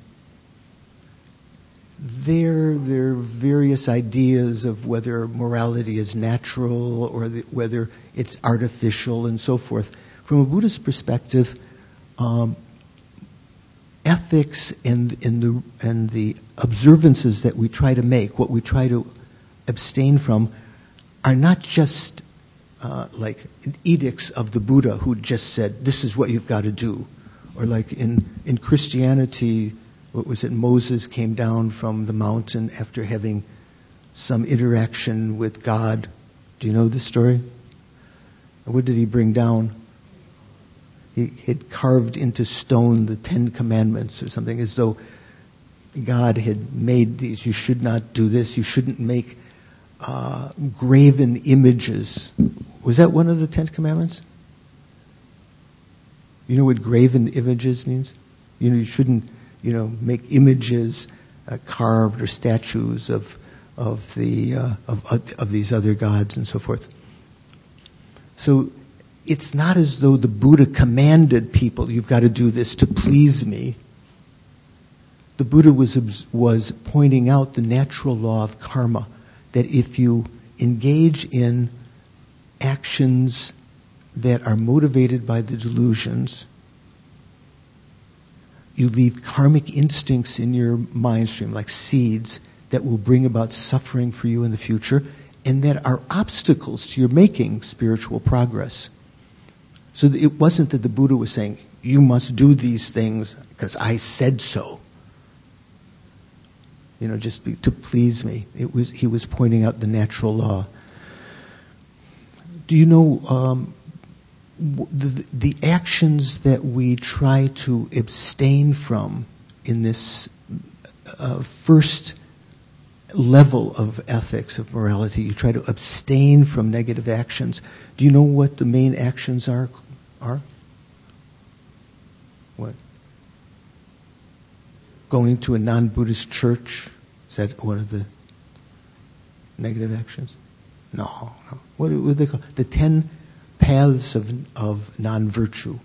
There, there are various ideas of whether morality is natural or the, whether it's artificial and so forth. From a Buddhist perspective, um, ethics and, and, the, and the observances that we try to make, what we try to abstain from, are not just uh, like edicts of the Buddha who just said, this is what you've got to do. Or like in, in Christianity, what was it? Moses came down from the mountain after having some interaction with God. Do you know this story? What did he bring down? He had carved into stone the Ten Commandments or something, as though God had made these. You should not do this. You shouldn't make uh, graven images. Was that one of the Ten Commandments? You know what graven images means? You know, you shouldn't you know, make images, uh, carved or statues of of the uh, of of these other gods and so forth. So it's not as though the Buddha commanded people, "You've got to do this to please me." The Buddha was was pointing out the natural law of karma, that if you engage in actions that are motivated by the delusions, you leave karmic instincts in your mind stream, like seeds, that will bring about suffering for you in the future, and that are obstacles to your making spiritual progress. So it wasn't that the Buddha was saying, you must do these things because I said so. You know, just be, to please me. It was he was pointing out the natural law. Do you know... Um, The, the actions that we try to abstain from in this uh, first level of ethics, of morality, you try to abstain from negative actions. Do you know what the main actions are? Are? What? Going to a non-Buddhist church? Is that one of the negative actions? No. no. What do they call the ten paths of of non-virtue.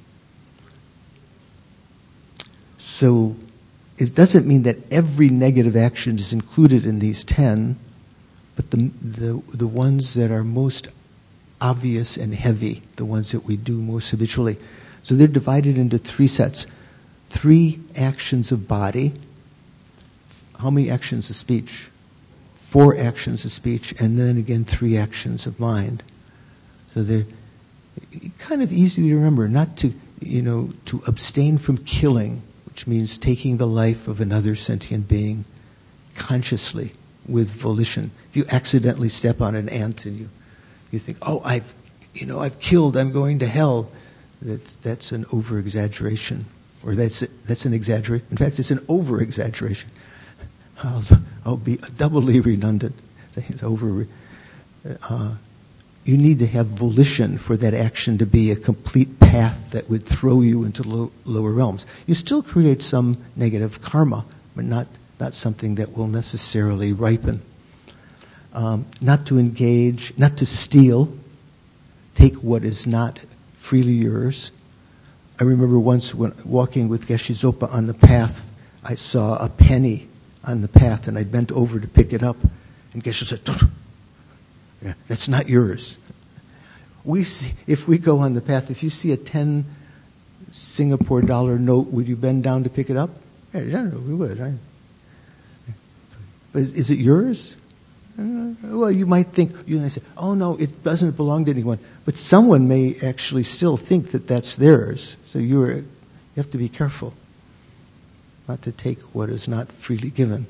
So it doesn't mean that every negative action is included in these ten, but the the the ones that are most obvious and heavy, the ones that we do most habitually. So they're divided into three sets. Three actions of body. How many actions of speech? Four actions of speech, and then again three actions of mind. So they're kind of easy to remember, not to, you know, to abstain from killing, which means taking the life of another sentient being consciously with volition. If you accidentally step on an ant and you, you think, oh, I've, you know, I've killed, I'm going to hell, That's, that's an over-exaggeration. Or that's, that's an exaggeration. In fact, it's an over-exaggeration. I'll, I'll be doubly redundant. It's over. Uh, you need to have volition for that action to be a complete path that would throw you into low, lower realms. You still create some negative karma, but not, not something that will necessarily ripen. Um, not to engage, not to steal, take what is not freely yours. I remember once when walking with Geshe Zopa on the path, I saw a penny on the path, and I bent over to pick it up, and Geshe said, "Don't. Yeah, that's not yours." We see, if we go on the path, if you see a ten Singapore dollar note, would you bend down to pick it up? Yeah, yeah we would, right? But is, is it yours? Uh, well, you might think, you know, say, oh no, it doesn't belong to anyone. But someone may actually still think that that's theirs. So you're, you have to be careful not to take what is not freely given.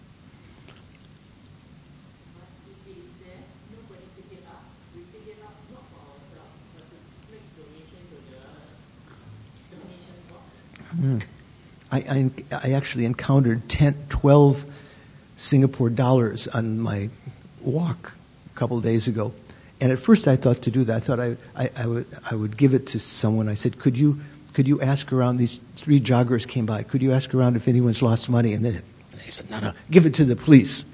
Mm. I, I, I actually encountered ten, twelve Singapore dollars on my walk a couple of days ago. And at first I thought to do that. I thought I, I, I, would, I would give it to someone. I said, could you could you ask around? These three joggers came by. Could you ask around if anyone's lost money? And then and he said, no, no, give it to the police.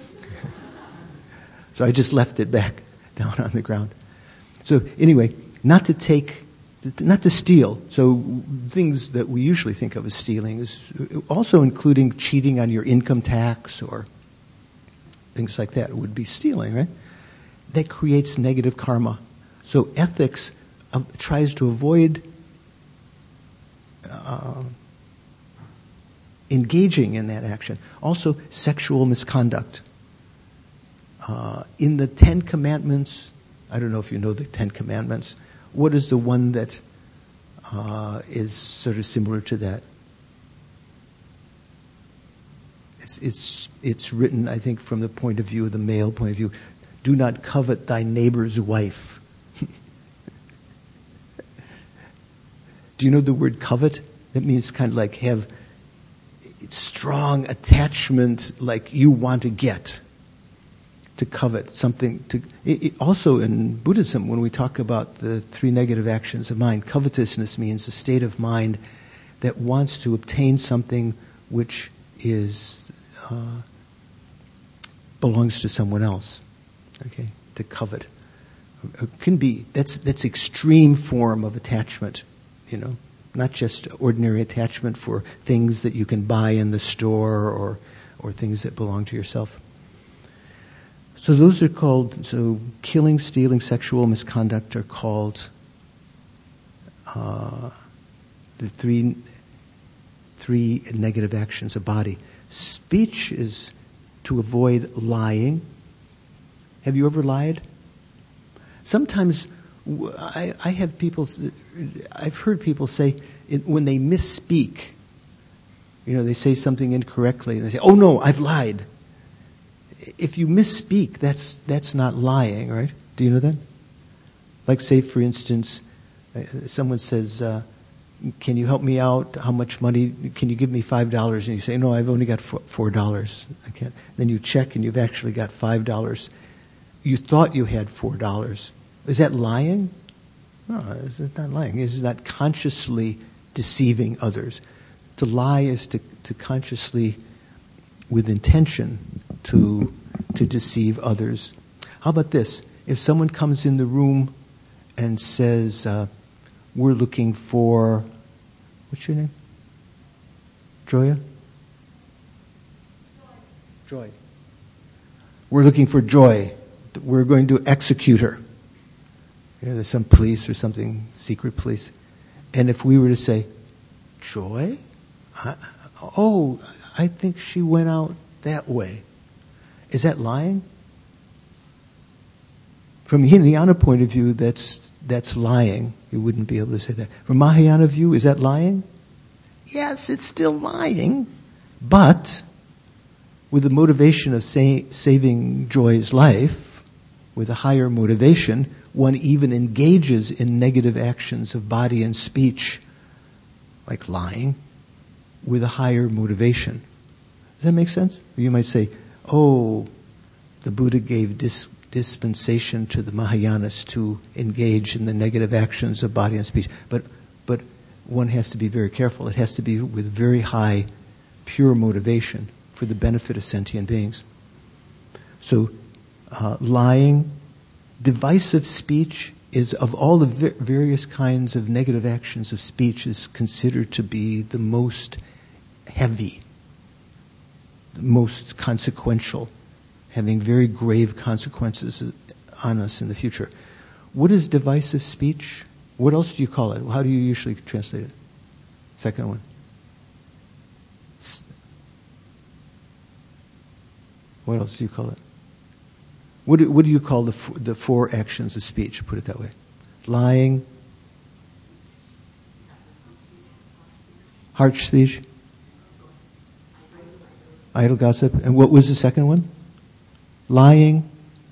So I just left it back down on the ground. So anyway, not to take, not to steal. So things that we usually think of as stealing is also including cheating on your income tax or things like that would be stealing, right? That creates negative karma. So ethics uh, tries to avoid uh, engaging in that action. Also, sexual misconduct. Uh, in the Ten Commandments, I don't know if you know the Ten Commandments, what is the one that uh, is sort of similar to that? It's, it's, it's written, I think, from the point of view of the male point of view. Do not covet thy neighbor's wife. Do you know the word covet? That means kind of like have strong attachment, like you want to get. To covet something. To it, it also in Buddhism, when we talk about the three negative actions of mind, covetousness means a state of mind that wants to obtain something which is uh, belongs to someone else. Okay, to covet it can be that's that's extreme form of attachment. You know, not just ordinary attachment for things that you can buy in the store or or things that belong to yourself. So those are called, so killing, stealing, sexual misconduct are called uh, the three three negative actions of body. Speech is to avoid lying. Have you ever lied? Sometimes I, I have people, I've heard people say it, when they misspeak, you know, they say something incorrectly and they say, oh no, I've lied. If you misspeak, that's that's not lying, right? Do you know that? Like, say, for instance, uh, someone says, uh, can you help me out? How much money? Can you give me five dollars? And you say, no, I've only got four dollars. I can't. Then you check and you've actually got five dollars. You thought you had four dollars. Is that lying? No, it's not lying. It's not consciously deceiving others. To lie is to, to consciously, with intention, to to deceive others. How about this? If someone comes in the room and says, uh, we're looking for, what's your name? Joya? Joy. We're looking for Joy. We're going to execute her. You know, there's some police or something, secret police. And if we were to say, Joy? I, oh, I think she went out that way. Is that lying? From a Hinayana point of view, that's that's lying. You wouldn't be able to say that. From Mahayana view, is that lying? Yes, it's still lying, but with the motivation of sa- saving Joy's life, with a higher motivation, one even engages in negative actions of body and speech, like lying, with a higher motivation. Does that make sense? You might say, oh, the Buddha gave dis- dispensation to the Mahayanas to engage in the negative actions of body and speech. But, but one has to be very careful. It has to be with very high, pure motivation for the benefit of sentient beings. So, uh, lying, divisive speech is, of all the v- various kinds of negative actions of speech, is considered to be the most heavy, the most consequential, having very grave consequences on us in the future. What is divisive speech? What else do you call it? How do you usually translate it? Second one. What else do you call it? What do, what do you call the f- the four actions of speech? Put it that way. Lying, harsh speech, idle gossip, and what was the second one? Lying.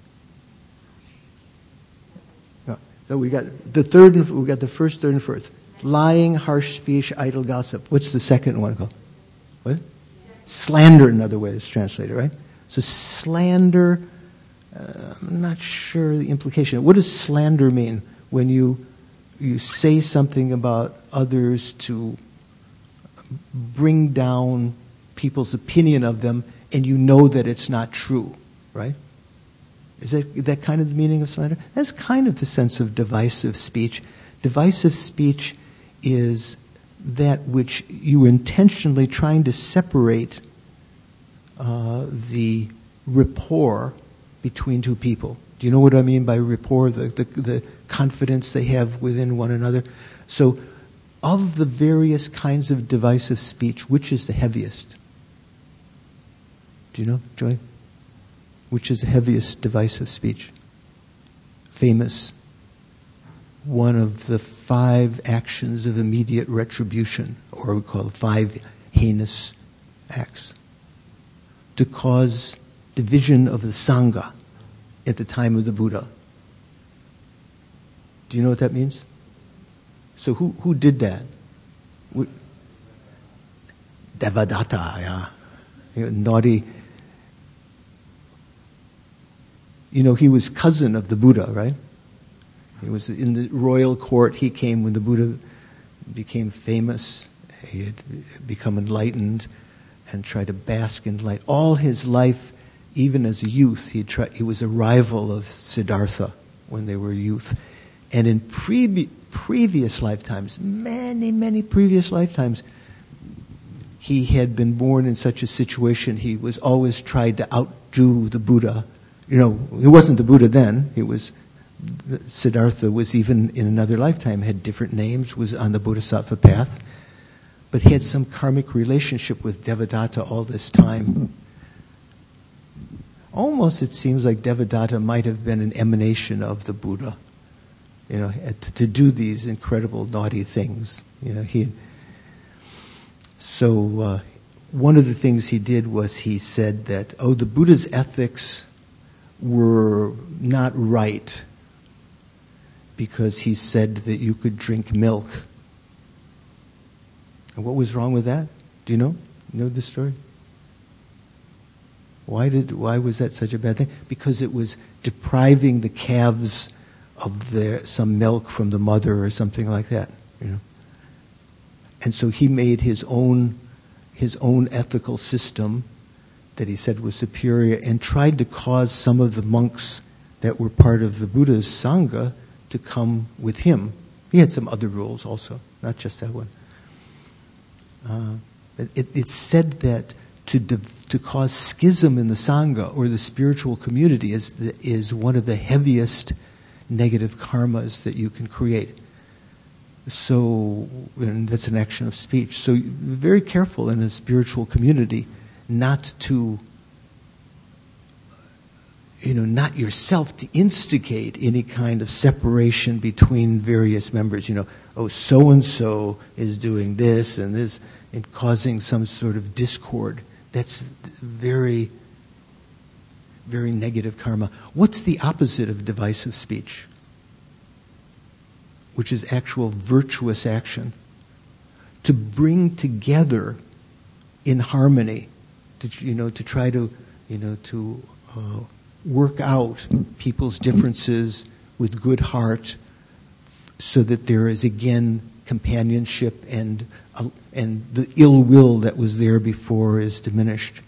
No, no, we got the third. And, we got the first, third, and fourth. Lying, harsh speech, idle gossip. What's the second one called? What? Slander. Another way it's translated, right? So slander. Uh, I'm not sure the implication. What does slander mean? When you you say something about others to bring down people's opinion of them, and you know that it's not true, right? Is that that kind of the meaning of slander? That's kind of the sense of divisive speech. Divisive speech is that which you are intentionally trying to separate uh, the rapport between two people. Do you know what I mean by rapport? The, the, the confidence they have within one another. So, of the various kinds of divisive speech, which is the heaviest? Do you know, Joy? Which is the heaviest divisive speech? Famous. One of the five actions of immediate retribution, or we call it five heinous acts, to cause division of the Sangha at the time of the Buddha. Do you know what that means? So who who did that? Devadatta, yeah. You know, naughty. You know, he was cousin of the Buddha, right? He was in the royal court. He came when the Buddha became famous. He had become enlightened and tried to bask in light. All his life, even as a youth, he tried, he was a rival of Siddhartha when they were youth. And in pre- previous lifetimes, many, many previous lifetimes, he had been born in such a situation. He was always tried to outdo the Buddha. You know, he wasn't the Buddha then. He was Siddhartha was even in another lifetime, had different names, was on the Bodhisattva path, but he had some karmic relationship with Devadatta all this time. Almost it seems like Devadatta might have been an emanation of the Buddha, you know, to do these incredible naughty things. You know, he. So uh, one of the things he did was he said that, oh, the Buddha's ethics were not right, because he said that you could drink milk. And what was wrong with that? Do you know? You know the story? Why did why was that such a bad thing? Because it was depriving the calves of their some milk from the mother or something like that, you know. And so he made his own his own ethical system that he said was superior, and tried to cause some of the monks that were part of the Buddha's Sangha to come with him. He had some other rules also, not just that one. Uh, it, it's said that to div- to cause schism in the Sangha or the spiritual community is the, is one of the heaviest negative karmas that you can create. So, and that's an action of speech. So, very careful in a spiritual community not to, you know, not yourself to instigate any kind of separation between various members. You know, oh, so-and-so is doing this and this, and causing some sort of discord. That's very, very negative karma. What's the opposite of divisive speech? which is actual virtuous action, to bring together in harmony, to, you know, to try to, you know, to uh, work out people's differences with good heart, so that there is again companionship, and uh, and the ill will that was there before is diminished.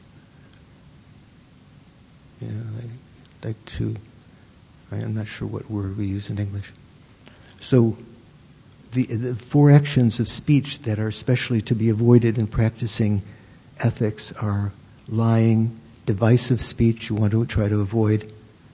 You know, I like to. I'm not sure what word we use in English. So, the the four actions of speech that are especially to be avoided in practicing ethics are lying, divisive speech. You want to try to avoid.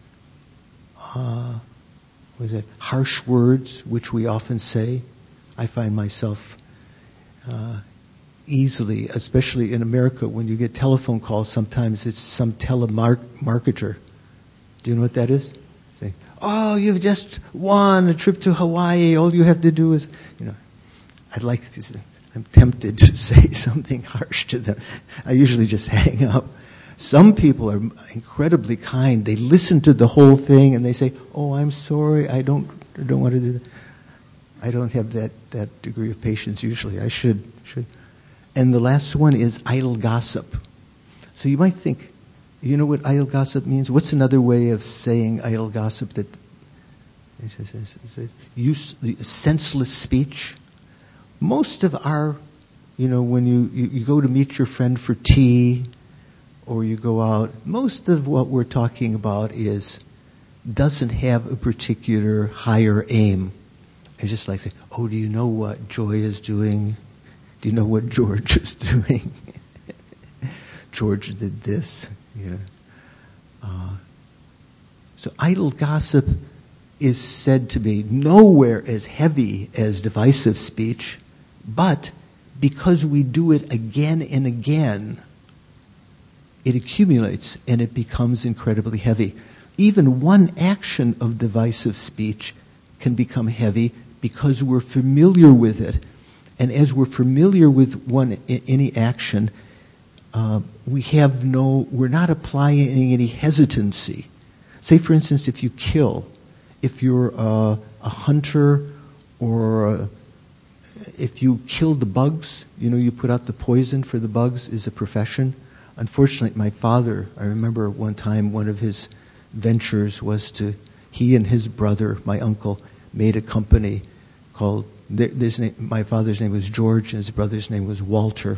Uh, what is it? Harsh words, which we often say. I find myself uh, easily, especially in America, when you get telephone calls, sometimes it's some telemarketer. Do you know what that is? Say, oh, you've just won a trip to Hawaii. All you have to do is, you know, I'd like to say, I'm tempted to say something harsh to them. I usually just hang up. Some people are incredibly kind. They listen to the whole thing and they say, "Oh, I'm sorry. I don't, I don't want to do that." I don't have that, that degree of patience usually. I should should. And the last one is idle gossip. So you might think, you know what idle gossip means? What's another way of saying idle gossip? That is, is, is, is it use senseless speech. Most of our, you know, when you, you, you go to meet your friend for tea, or you go out, most of what we're talking about is doesn't have a particular higher aim. It's just like saying, "Oh, do you know what Joy is doing? Do you know what George is doing? George did this." You know. Uh, so idle gossip is said to be nowhere as heavy as divisive speech, but because we do it again and again, it accumulates and it becomes incredibly heavy. Even one action of divisive speech can become heavy because we're familiar with it. And as we're familiar with one any action, uh, we have no, we're not applying any hesitancy. Say, for instance, if you kill, if you're a, a hunter, or a, if you kill the bugs, you know, you put out the poison for the bugs is a profession. Unfortunately, my father, I remember one time one of his ventures was to, he and his brother, my uncle, made a company called, this name, my father's name was George and his brother's name was Walter,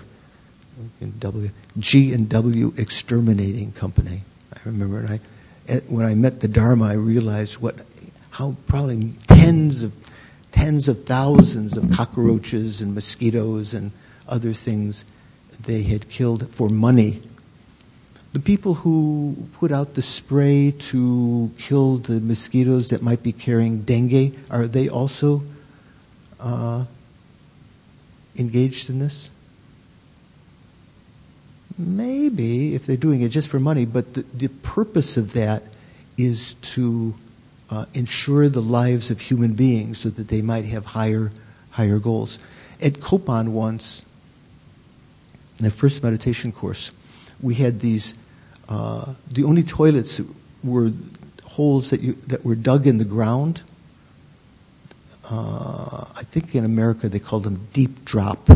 W, G and W Exterminating Company. I remember, and I, when I met the Dharma, I realized what, how probably tens of, tens of thousands of cockroaches and mosquitoes and other things they had killed for money. The people who put out the spray to kill the mosquitoes that might be carrying dengue, are they also uh, engaged in this? Maybe, if they're doing it just for money, but the, the purpose of that is to uh, ensure the lives of human beings so that they might have higher, higher goals. At Kopan once, in the first meditation course, we had these, uh, the only toilets were holes that you, that were dug in the ground. Uh, I think in America they called them deep drop.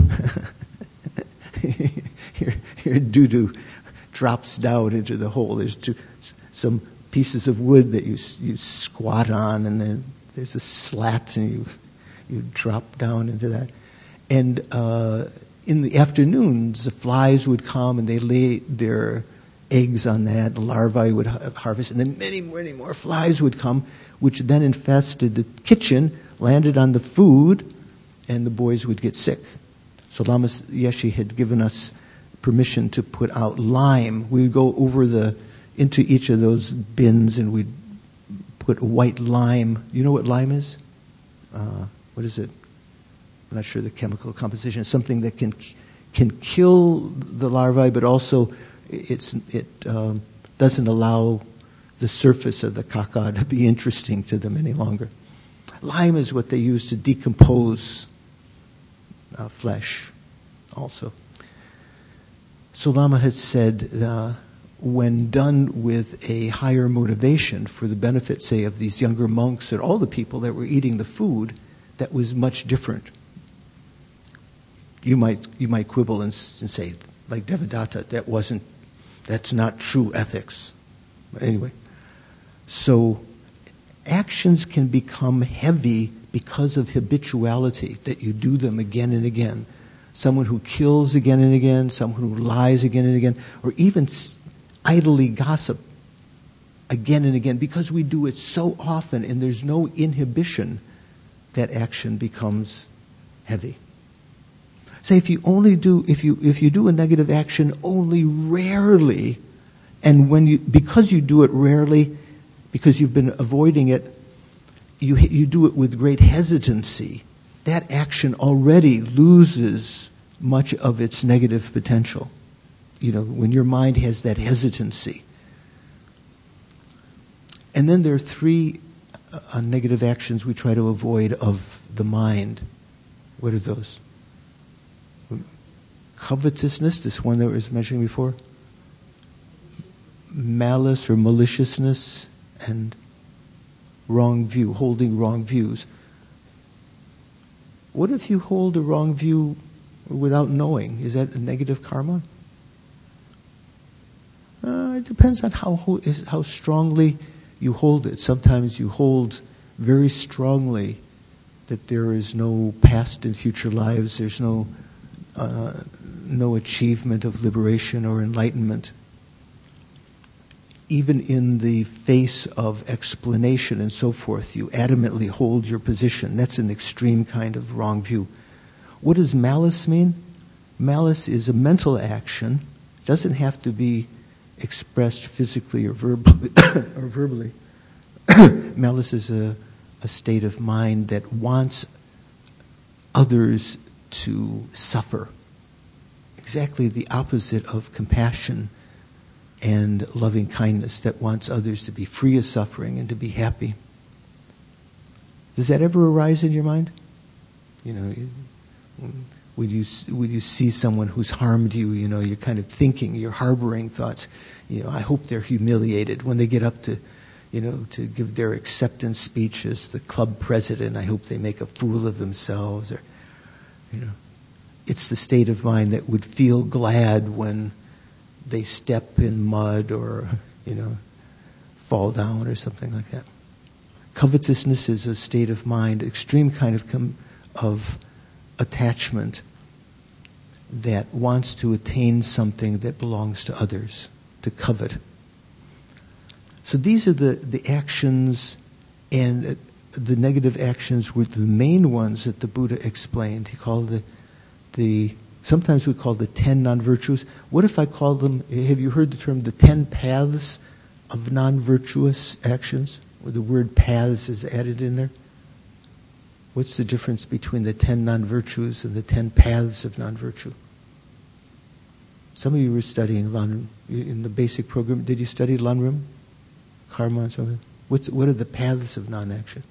Your, your doo-doo drops down into the hole. There's two, some pieces of wood that you you squat on, and then there's a slat, and you you drop down into that. And uh, in the afternoons, the flies would come and they lay their eggs on that. The larvae would ha- harvest, and then many, many more flies would come, which then infested the kitchen, landed on the food, and the boys would get sick. So Lama Yeshe had given us permission to put out lime. We would go over the into each of those bins and we'd put white lime. You know what lime is? Uh, what is it? I'm not sure the chemical composition. It's something that can can kill the larvae, but also it's it um, doesn't allow the surface of the caca to be interesting to them any longer. Lime is what they use to decompose uh, flesh also. So Lama had said, uh, when done with a higher motivation for the benefit, say, of these younger monks and all the people that were eating the food, that was much different. You might you might quibble and, and say, like Devadatta, that wasn't, that's not true ethics. But anyway, so actions can become heavy because of habituality, that you do them again and again. Someone who kills again and again, someone who lies again and again, or even idly gossip again and again, because we do it so often and there's no inhibition, that action becomes heavy. Say if you only do if you if you do a negative action only rarely, and when you because you do it rarely, because you've been avoiding it, you you do it with great hesitancy, that action already loses much of its negative potential. You know, when your mind has that hesitancy. And then there are three uh, negative actions we try to avoid of the mind. What are those? Covetousness, this one that I was mentioning before. Malice or maliciousness, and wrong view, holding wrong views. What if you hold a wrong view without knowing? Is that a negative karma? Uh, it depends on how how strongly you hold it. Sometimes you hold very strongly that there is no past and future lives, there's no uh, no achievement of liberation or enlightenment. Even in the face of explanation and so forth, you adamantly hold your position. That's an extreme kind of wrong view. What does malice mean? Malice is a mental action. It doesn't have to be expressed physically or verbally. or verbally. Malice is a, a state of mind that wants others to suffer. Exactly the opposite of compassion and loving kindness, that wants others to be free of suffering and to be happy. Does that ever arise in your mind? You know, when you when you see someone who's harmed you, you know, you're kind of thinking, you're harboring thoughts. You know, I hope they're humiliated when they get up to, you know, to give their acceptance speech as the club president. I hope they make a fool of themselves, or, you know, it's the state of mind that would feel glad when they step in mud or, you know, fall down or something like that. Covetousness is a state of mind, extreme kind of com- of attachment that wants to attain something that belongs to others, to covet. So these are the, the actions, and the negative actions were the main ones that the Buddha explained. He called the the sometimes we call the ten non-virtues. What if I call them, have you heard the term the ten paths of non-virtuous actions? Where the word paths is added in there? What's the difference between the ten non-virtues and the ten paths of non-virtue? Some of you were studying Lanrim in the basic program. Did you study Lanrim? Karma and so on? What's, what are the paths of non-action?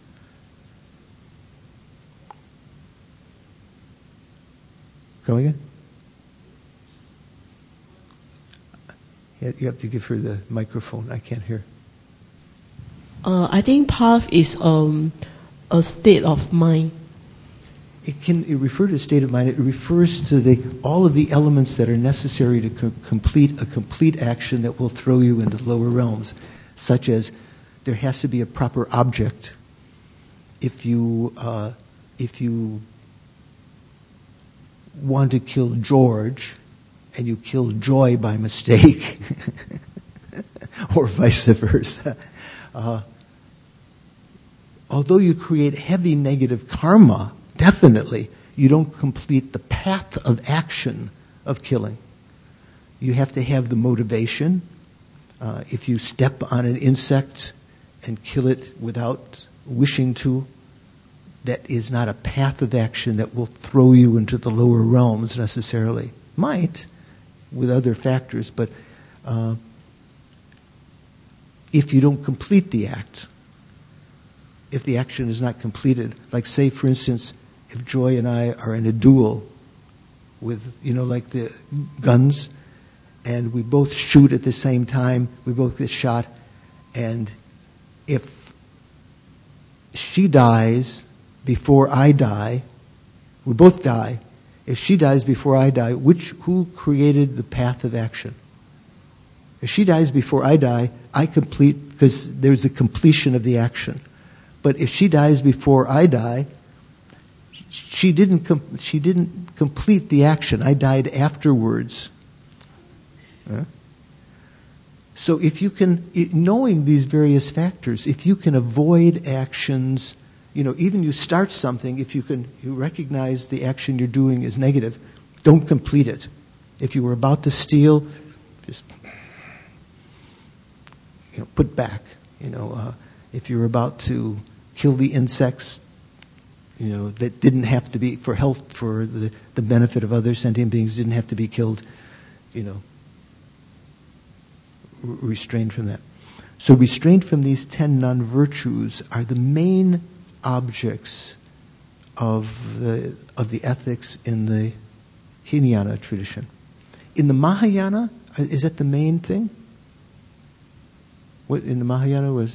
Come again? You have to give her the microphone. I can't hear. Uh, I think path is um, a state of mind. It can it refer to a state of mind. It refers to the all of the elements that are necessary to co- complete a complete action that will throw you into lower realms, such as there has to be a proper object. If you uh, if you want to kill George and you kill Joy by mistake, or vice versa, uh, although you create heavy negative karma, definitely you don't complete the path of action of killing. You have to have the motivation. Uh, if you step on an insect and kill it without wishing to, that is not a path of action that will throw you into the lower realms necessarily. Might, with other factors, but uh, if you don't complete the act, if the action is not completed, like say, for instance, if Joy and I are in a duel with, you know, like the guns, and we both shoot at the same time, we both get shot, and if she dies before I die, we both die. If she dies before I die, which who created the path of action? If she dies before I die, I complete, because there's a completion of the action. But if she dies before I die, she didn't com- she didn't complete the action. I died afterwards. Huh? So if you can, knowing these various factors, if you can avoid actions, you know, even you start something, if you can you recognize the action you're doing is negative, don't complete it. If you were about to steal, just you know, put back. You know, uh, if you're about to kill the insects, you know, that didn't have to be for health, for the, the benefit of other sentient beings, didn't have to be killed, you know, r- restrained from that. So restraint from these ten non-virtues are the main objects of the of the ethics in the Hinayana tradition. In the Mahayana, is that the main thing? What in the Mahayana was?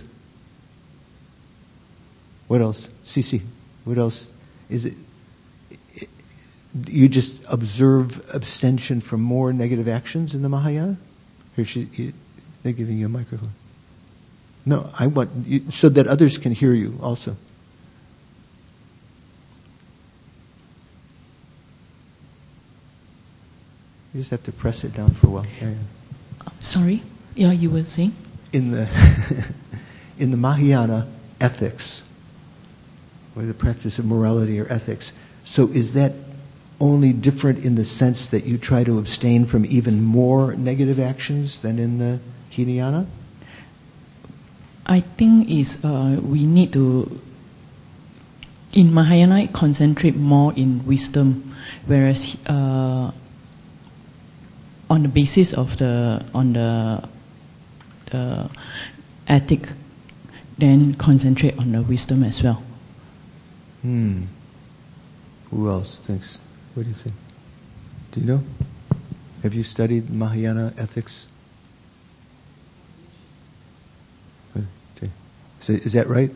What else? Sisi, what else? Is it, it? You just observe abstention from more negative actions in the Mahayana? Here, she, they're giving you a microphone. No, I want you, so that others can hear you also. You just have to press it down for a while. Yeah, yeah. Sorry? Yeah, you were saying? In the in the Mahayana ethics, or the practice of morality or ethics, so is that only different in the sense that you try to abstain from even more negative actions than in the Hinayana? I think is uh, we need to, in Mahayana, concentrate more in wisdom, whereas uh, on the basis of the on the the ethic, then concentrate on the wisdom as well. Hmm. Who else thinks? What do you think? Do you know? Have you studied Mahayana ethics? So is that right?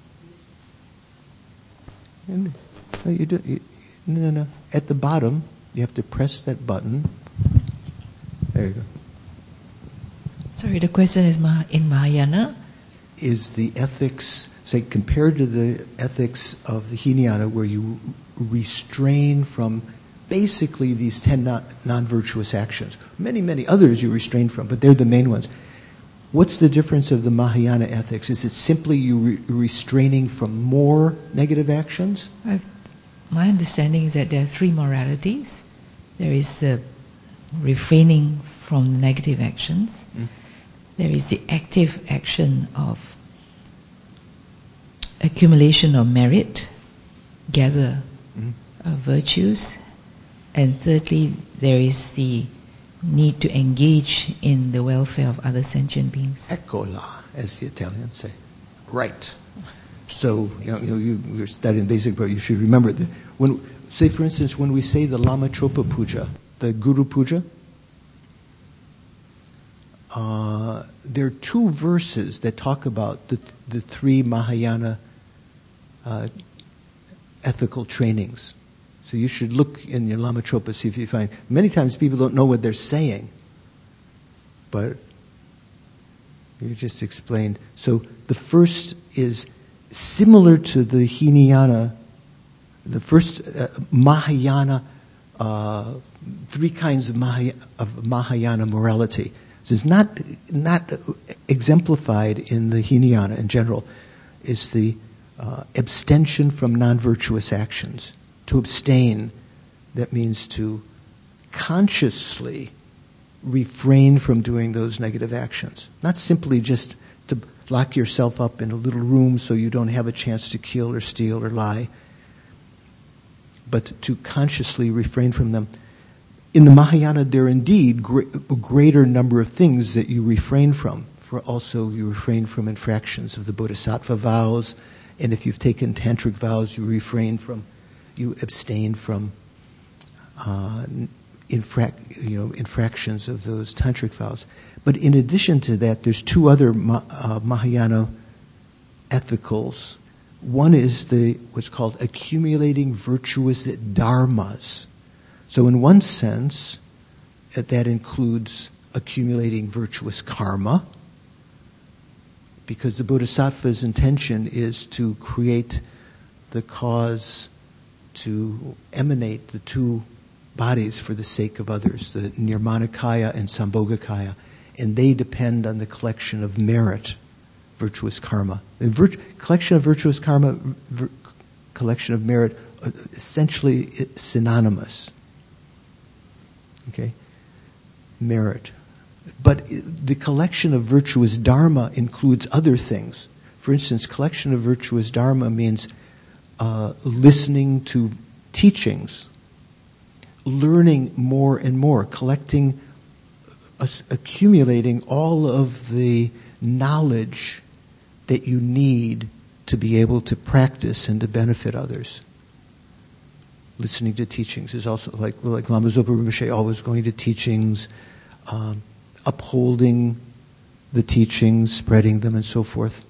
No, you do, you, no, no, no. At the bottom, you have to press that button. There you go. Sorry, the question is in Mahayana? Is the ethics, say, compared to the ethics of the Hinayana, where you restrain from basically these ten non- non-virtuous actions. Many, many others you restrain from, but they're the main ones. What's the difference of the Mahayana ethics? Is it simply you re- restraining from more negative actions? I've, my understanding is that there are three moralities. There is the refraining from negative actions. Mm. There is the active action of accumulation of merit, gather mm. uh, virtues. And thirdly, there is the need to engage in the welfare of other sentient beings. Eccola, as the Italians say. Right. So, you know, you, you're studying basic, but you should remember that when, say for instance, when we say the Lama Chopa Puja, the Guru Puja, uh, there are two verses that talk about the, the three Mahayana uh, ethical trainings. So you should look in your Lama Chopa, see if you find. Many times people don't know what they're saying, but you just explained. So the first is similar to the Hinayana, the first uh, Mahayana, uh, three kinds of, Mahaya, of Mahayana morality. This is not not exemplified in the Hinayana in general. It's the uh, abstention from non-virtuous actions. To abstain, that means to consciously refrain from doing those negative actions. Not simply just to lock yourself up in a little room so you don't have a chance to kill or steal or lie, but to consciously refrain from them. In the Mahayana, there are indeed gr- a greater number of things that you refrain from. For also, you refrain from infractions of the Bodhisattva vows, and if you've taken tantric vows, you refrain from You abstain from uh, infra- you know, infractions of those tantric vows. But in addition to that, there's two other ma- uh, Mahayana ethicals. One is the what's called accumulating virtuous dharmas. So in one sense, that includes accumulating virtuous karma, because the Bodhisattva's intention is to create the cause to emanate the two bodies for the sake of others, the Nirmanakaya and Sambhogakaya, and they depend on the collection of merit, virtuous karma. The virt- collection of virtuous karma, vir- collection of merit, uh, essentially synonymous. Okay? Merit. But the collection of virtuous dharma includes other things. For instance, collection of virtuous dharma means uh, listening to teachings, learning more and more, collecting, uh, accumulating all of the knowledge that you need to be able to practice and to benefit others. Listening to teachings is also like like Lama Zopa Rinpoche, always going to teachings, um, upholding the teachings, spreading them, and so forth.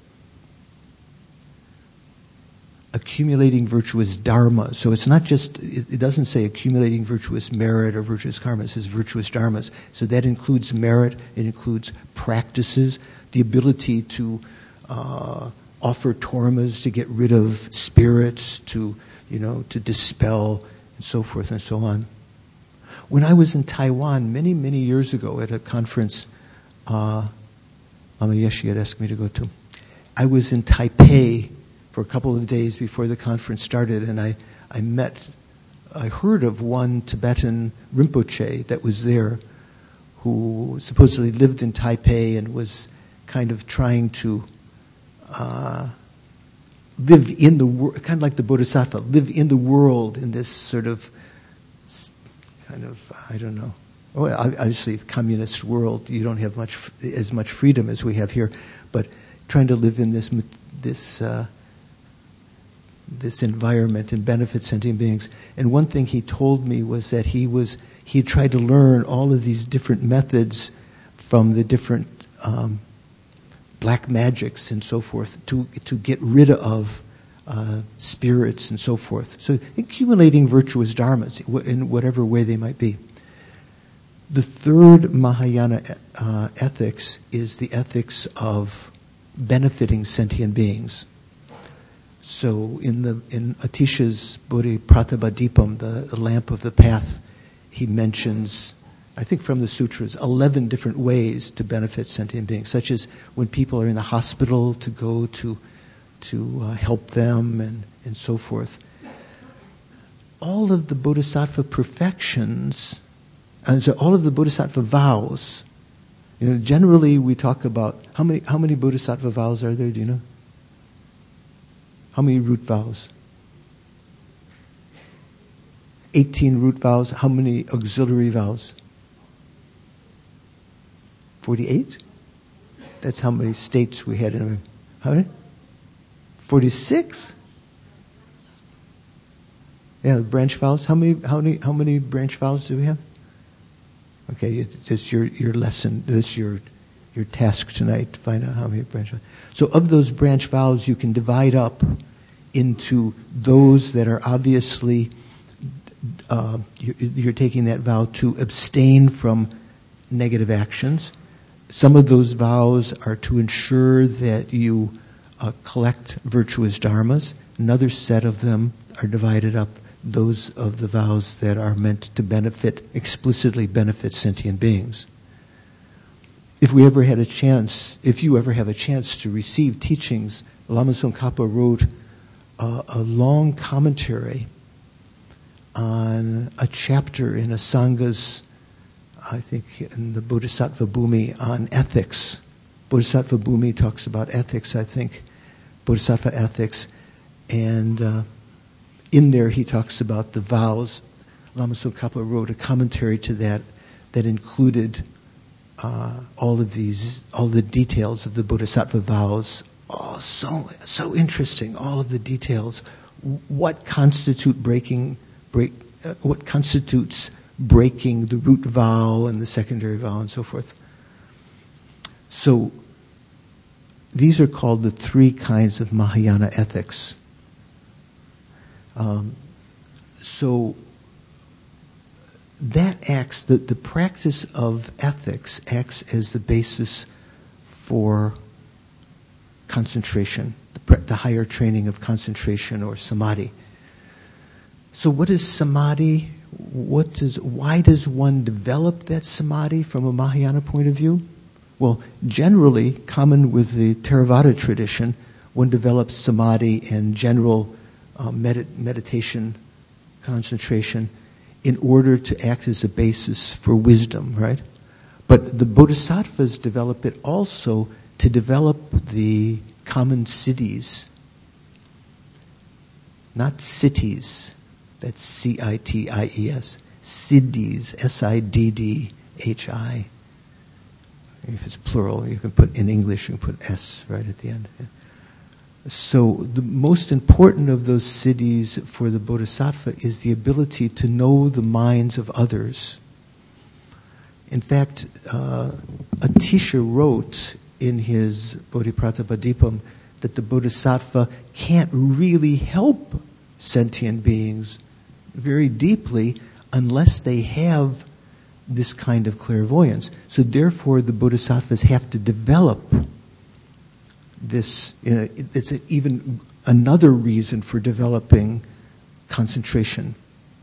Accumulating virtuous dharma. So it's not just, it doesn't say accumulating virtuous merit or virtuous karma, it says virtuous dharmas. So that includes merit, it includes practices, the ability to uh, offer tormas to get rid of spirits, to, you know, to dispel, and so forth and so on. When I was in Taiwan many, many years ago at a conference uh, Lama Yeshe had asked me to go to, I was in Taipei for a couple of days before the conference started, and I, I met, I heard of one Tibetan Rinpoche that was there who supposedly lived in Taipei and was kind of trying to uh, live in the world, kind of like the Bodhisattva, live in the world in this sort of, kind of, I don't know. Well, obviously, the communist world, you don't have much as much freedom as we have here, but trying to live in this this uh, this environment and benefit sentient beings. And one thing he told me was that he was he had tried to learn all of these different methods from the different um, black magics and so forth to to get rid of uh, spirits and so forth. So accumulating virtuous dharmas in whatever way they might be. The third Mahayana uh, ethics is the ethics of benefiting sentient beings. So in the in Atisha's Bodhi Pratibhadipam, the, the lamp of the path, he mentions, I think from the sutras, eleven different ways to benefit sentient beings, such as when people are in the hospital, to go to to uh, help them and, and so forth. All of the Bodhisattva perfections, and so all of the Bodhisattva vows, you know, generally we talk about, how many how many Bodhisattva vows are there, do you know? How many root vows? eighteen root vows. How many auxiliary vows? forty-eight? That's how many states we had in our, how many? forty-six? Yeah, branch vows. How many how many how many branch vows do we have? Okay, it's your your lesson. This your your task tonight to find out how many branch vows. So of those branch vows, you can divide up into those that are obviously uh, you're taking that vow to abstain from negative actions. Some of those vows are to ensure that you uh, collect virtuous dharmas. Another set of them are divided up, those of the vows that are meant to benefit, explicitly benefit sentient beings. If we ever had a chance, if you ever have a chance to receive teachings, Lama Tsongkhapa wrote a, a long commentary on a chapter in a Sangha's, I think in the Bodhisattva Bhumi, on ethics. Bodhisattva Bhumi talks about ethics, I think, Bodhisattva ethics, and uh, in there he talks about the vows. Lama Tsongkhapa wrote a commentary to that that included uh, all of these, all the details of the Bodhisattva vows. Oh, so so interesting! All of the details. What constitute breaking, break? Uh, what constitutes breaking the root vow and the secondary vow and so forth. So these are called the three kinds of Mahayana ethics. Um, so that acts, the, the practice of ethics acts as the basis for concentration, the, the higher training of concentration or samadhi. So what is samadhi? What does, why does one develop that samadhi from a Mahayana point of view? Well, generally, common with the Theravada tradition, one develops samadhi and general uh, med- meditation, concentration, in order to act as a basis for wisdom, right? But the bodhisattvas develop it also to develop the common siddhis, not cities. That's C I T I E S. Siddhis, S I D D H I. If it's plural, you can put, in English, you can put S right at the end. So the most important of those siddhis for the bodhisattva is the ability to know the minds of others. In fact, uh, Atisha wrote in his Bodhipratyapadipam that the bodhisattva can't really help sentient beings very deeply unless they have this kind of clairvoyance. So therefore the bodhisattvas have to develop this. You know, it's a, even another reason for developing concentration.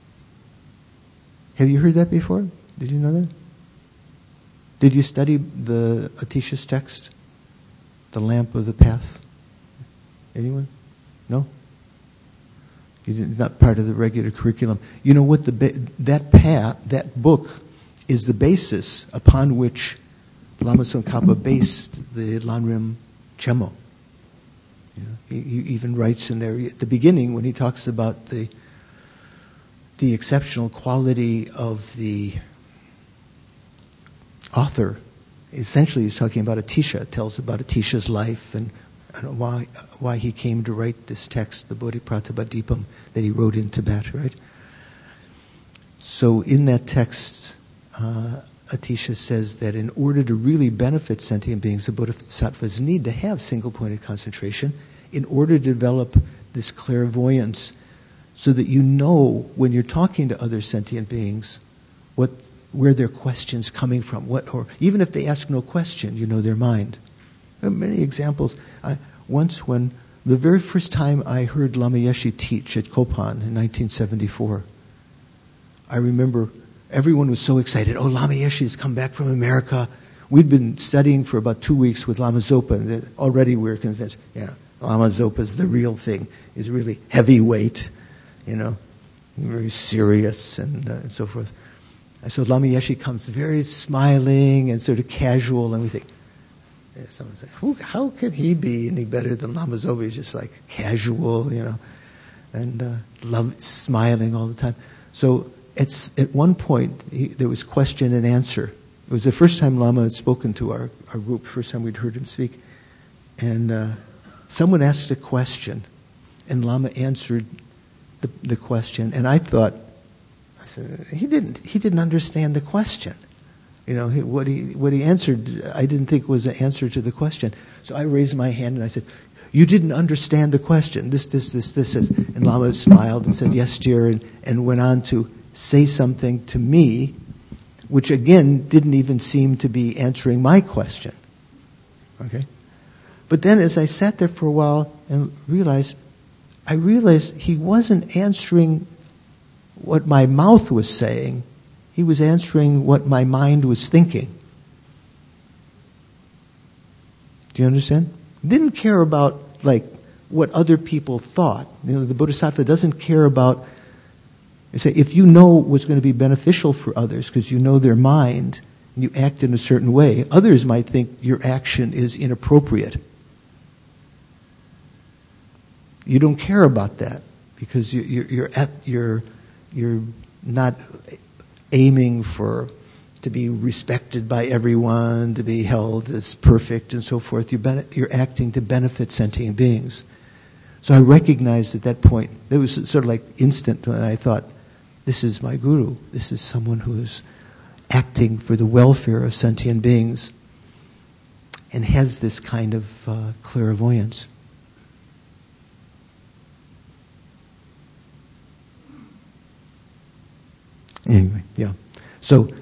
Have you heard that before? Did you know that? Did you study the Atisha's text, The Lamp of the Path? Anyone? No? You did, not part of the regular curriculum. You know what? The that path, that book, is the basis upon which Lama Tsongkhapa based the Lanrim Chemo. You know, he, he even writes in there at the beginning when he talks about the the exceptional quality of the author. Essentially, he's talking about Atisha. It tells about Atisha's life and, and why why he came to write this text, the Bodhipratyapadipam, that he wrote in Tibet, right? So in that text, uh, Atisha says that in order to really benefit sentient beings, the bodhisattvas need to have single-pointed concentration in order to develop this clairvoyance so that you know when you're talking to other sentient beings what where their question's coming from, what, or even if they ask no question, you know their mind. There are many examples. I, once when, the very first time I heard Lama Yeshe teach at Kopan in nineteen seventy-four, I remember everyone was so excited. Oh, Lama Yeshe's come back from America. We'd been studying for about two weeks with Lama Zopa, and already we were convinced, yeah, Lama Zopa's the real thing. He's really heavyweight, you know, very serious and, uh, and so forth. So Lama Yeshe comes very smiling and sort of casual, and we think, yeah, someone said, Who, how could he be any better than Lama Zopa? He's just like casual, you know, and uh, love, smiling all the time. So it's, at one point, he, there was question and answer. It was the first time Lama had spoken to our, our group, first time we'd heard him speak. And uh, someone asked a question, and Lama answered the, the question, and I thought, He didn't. He didn't understand the question. You know, he, what he what he answered, I didn't think was an answer to the question. So I raised my hand and I said, "You didn't understand the question. This, this, this, this." Is. And Lama smiled and said, "Yes, dear," and, and went on to say something to me, which again didn't even seem to be answering my question. Okay, but then as I sat there for a while and realized, I realized he wasn't answering what my mouth was saying. He was answering what my mind was thinking. Do you understand? Didn't care about like what other people thought. You know, the Bodhisattva doesn't care about. Say, if you know what's going to be beneficial for others because you know their mind and you act in a certain way, others might think your action is inappropriate. You don't care about that because you, you're, you're at your You're not aiming for to be respected by everyone, to be held as perfect and so forth. You're, bene- you're acting to benefit sentient beings. So I recognized at that point, it was sort of like instant when I thought, this is my guru. This is someone who is acting for the welfare of sentient beings and has this kind of uh, clairvoyance. Anyway, yeah. So,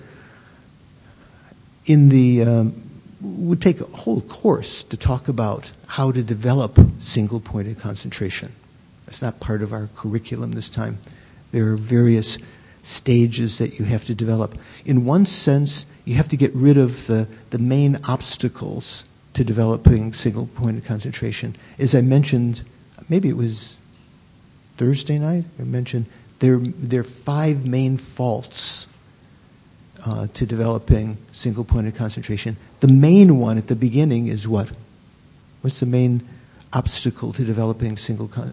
in the, um, we'd take a whole course to talk about how to develop single-pointed concentration. That's not part of our curriculum this time. There are various stages that you have to develop. In one sense, you have to get rid of the, the main obstacles to developing single-pointed concentration. As I mentioned, maybe it was Thursday night, I mentioned there, there are five main faults uh, to developing single-pointed concentration. The main one at the beginning is what? What's the main obstacle to developing single con-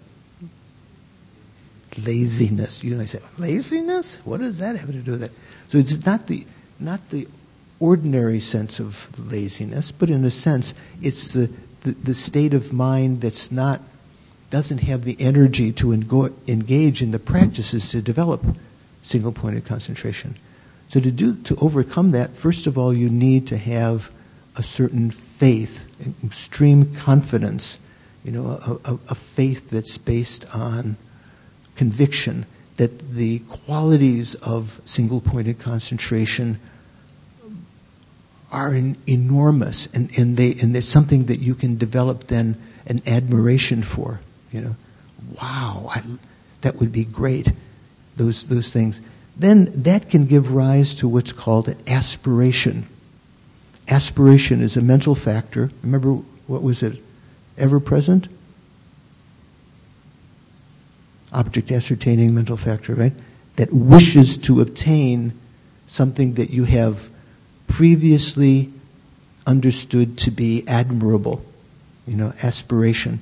laziness? You know, I say, laziness? What does that have to do with it? So it's not the not the ordinary sense of laziness, but in a sense, it's the, the, the state of mind that's not, doesn't have the energy to engo- engage in the practices to develop single-pointed concentration. So to do to overcome that, first of all, you need to have a certain faith, extreme confidence, you know, a, a, a faith that's based on conviction that the qualities of single-pointed concentration are in, enormous, and, and they and there's something that you can develop then an admiration for. You know, wow, I, that would be great. Those those things. Then that can give rise to what's called aspiration. Aspiration is a mental factor. Remember, what was it? Ever present? Object ascertaining mental factor, right? That wishes to obtain something that you have previously understood to be admirable. You know, aspiration.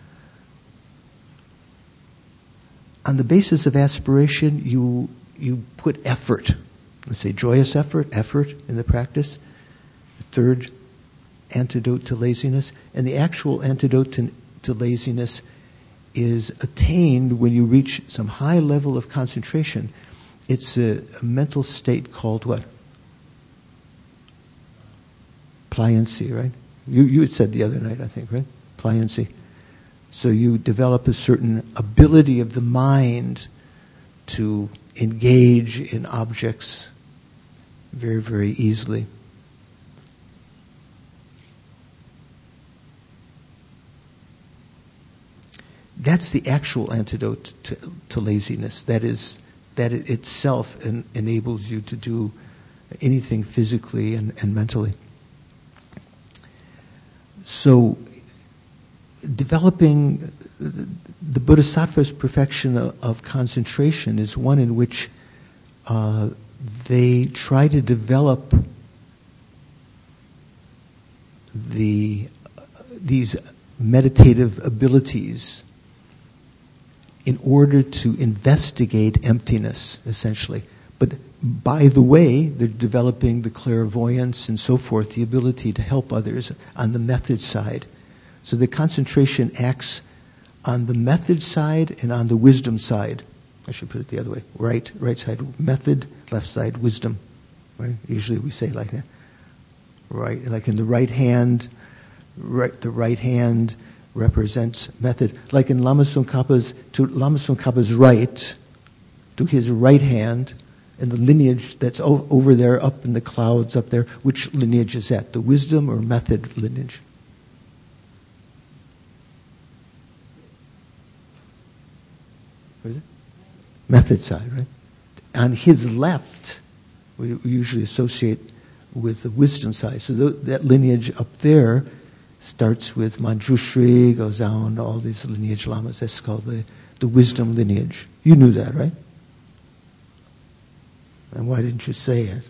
On the basis of aspiration, you you put effort. Let's say joyous effort, effort in the practice. The third antidote to laziness. And the actual antidote to, to laziness is attained when you reach some high level of concentration. It's a, a mental state called what? Pliancy, right? You you had said the other night, I think, right? Pliancy. So you develop a certain ability of the mind to engage in objects very, very easily. That's the actual antidote to, to laziness. That is, that it itself en- enables you to do anything physically and, and mentally. So, developing the Bodhisattva's perfection of, of concentration is one in which uh, they try to develop the these meditative abilities in order to investigate emptiness, essentially. But by the way, they're developing the clairvoyance and so forth, the ability to help others on the method side. So the concentration acts on the method side and on the wisdom side. I should put it the other way. Right, right side method, left side wisdom. Right? Usually we say like that. Right, like in the right hand, right, the right hand represents method. Like in Lama Tsongkhapa's, to Lama Tsongkhapa's right, to his right hand, and the lineage that's o- over there, up in the clouds up there, which lineage is that? The wisdom or method lineage? What is it? Method side, right? On his left, we usually associate with the wisdom side. So th- that lineage up there starts with Manjushri, goes down, all these lineage lamas. That's called the, the wisdom lineage. You knew that, right? And why didn't you say it?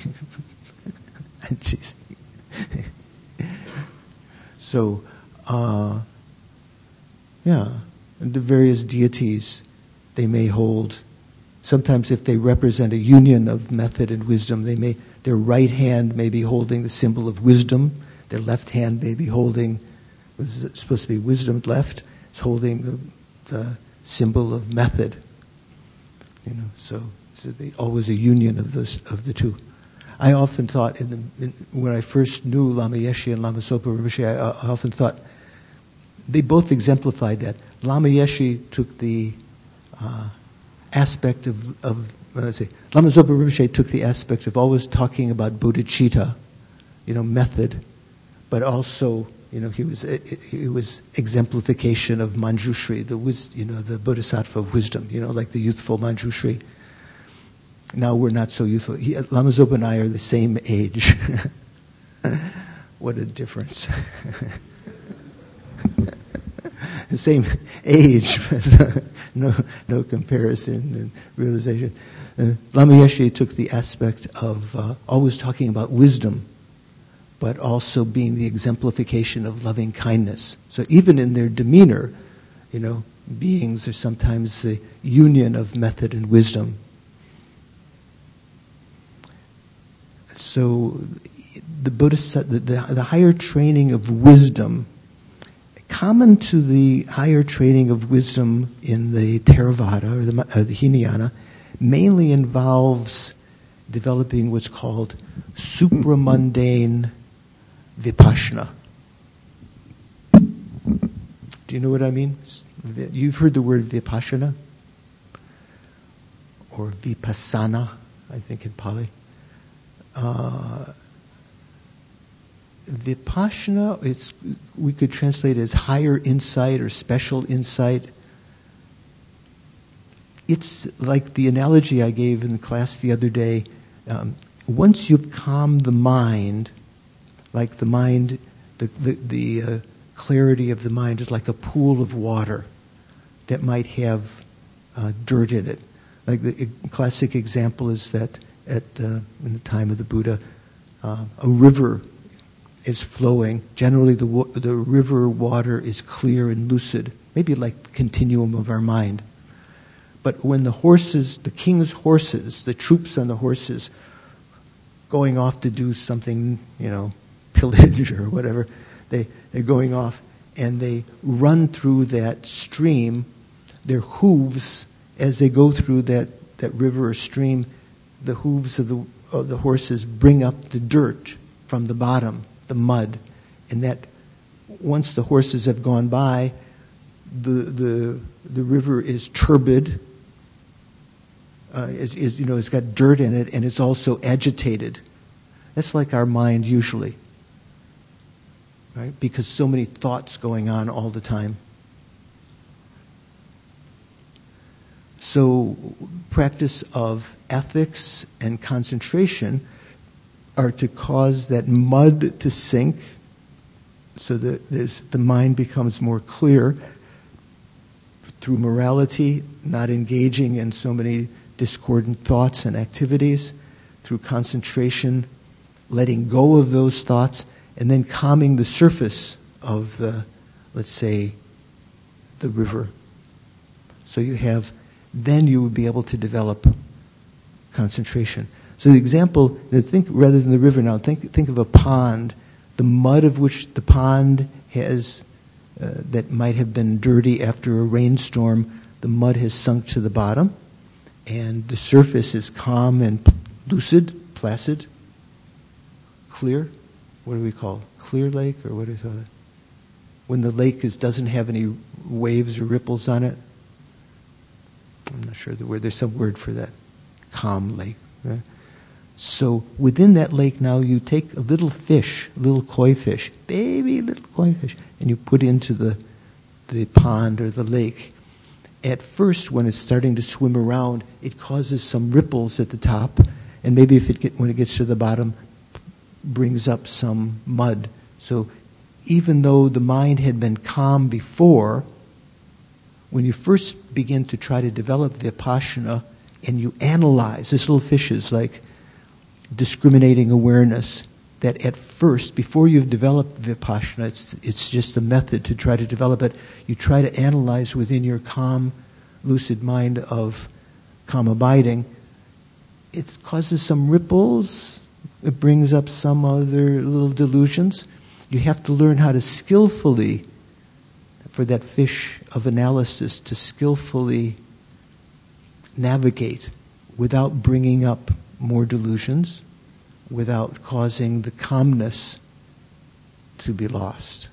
So, uh, yeah, and the various deities, they may hold. Sometimes if they represent a union of method and wisdom, they may, their right hand may be holding the symbol of wisdom. Their left hand may be holding, was supposed to be wisdom left, it's holding the, the symbol of method. You know, so, so they, always a union of those of the two. I often thought, in the, in, when I first knew Lama Yeshe and Lama Sopa Rinpoche, I, I often thought they both exemplified that. Lama Yeshe took the uh, aspect of, of uh, let's see, Lama Zopa Rinpoche took the aspect of always talking about bodhicitta, you know, method, but also, you know, he was he was exemplification of Manjushri, the wis, you know, the bodhisattva of wisdom, you know, like the youthful Manjushri. Now we're not so youthful. He, Lama Zopa and I are the same age. What a difference. The same age, but no, no comparison and realization. Uh, Lama Yeshe took the aspect of uh, always talking about wisdom, but also being the exemplification of loving kindness. So even in their demeanor, you know, beings are sometimes the union of method and wisdom. So the Bodhisattva, the, the higher training of wisdom, common to the higher training of wisdom in the Theravada or the, uh, the Hinayana, mainly involves developing what's called supramundane vipassana. Do you know what I mean? You've heard the word vipassana or vipassana, I think in Pali. Uh, Vipassana, it's, we could translate it as higher insight or special insight. It's like the analogy I gave in class the other day. Um, once you've calmed the mind, like the mind, the, the, the uh, clarity of the mind is like a pool of water that might have uh, dirt in it. Like the classic example is that at uh, in the time of the Buddha, uh, a river is flowing. Generally, the wa- the river water is clear and lucid, maybe like the continuum of our mind. But when the horses, the king's horses, the troops on the horses, going off to do something, you know, pillage or whatever, they they're going off and they run through that stream. Their hooves, as they go through that, that river or stream, the hooves of the of the horses bring up the dirt from the bottom, the mud, and that once the horses have gone by, the the the river is turbid. Uh, is, is you know it's got dirt in it, and it's also agitated. That's like our mind usually, right? Because so many thoughts going on all the time. So practice of ethics and concentration are to cause that mud to sink so that there's, the mind becomes more clear through morality, not engaging in so many discordant thoughts and activities, through concentration, letting go of those thoughts, and then calming the surface of the, let's say, the river. So you have then you would be able to develop concentration. So the example, think rather than the river now, think think of a pond, the mud of which the pond has, uh, that might have been dirty after a rainstorm, the mud has sunk to the bottom, and the surface is calm and lucid, placid, clear. What do we call it? Clear lake, or what do we call it? When the lake is doesn't have any waves or ripples on it. I'm not sure the word. There's some word for that. Calm lake. Right? So within that lake now you take a little fish, a little koi fish, baby little koi fish, and you put into the the pond or the lake. At first, when it's starting to swim around, it causes some ripples at the top, and maybe if it get, when it gets to the bottom, brings up some mud. So even though the mind had been calm before, when you first begin to try to develop vipassana and you analyze, this little fish is like discriminating awareness, that at first, before you've developed vipassana, it's, it's just a method to try to develop it. You try to analyze within your calm, lucid mind of calm abiding. It causes some ripples. It brings up some other little delusions. You have to learn how to skillfully, for that fish of analysis to skillfully navigate without bringing up more delusions, without causing the calmness to be lost.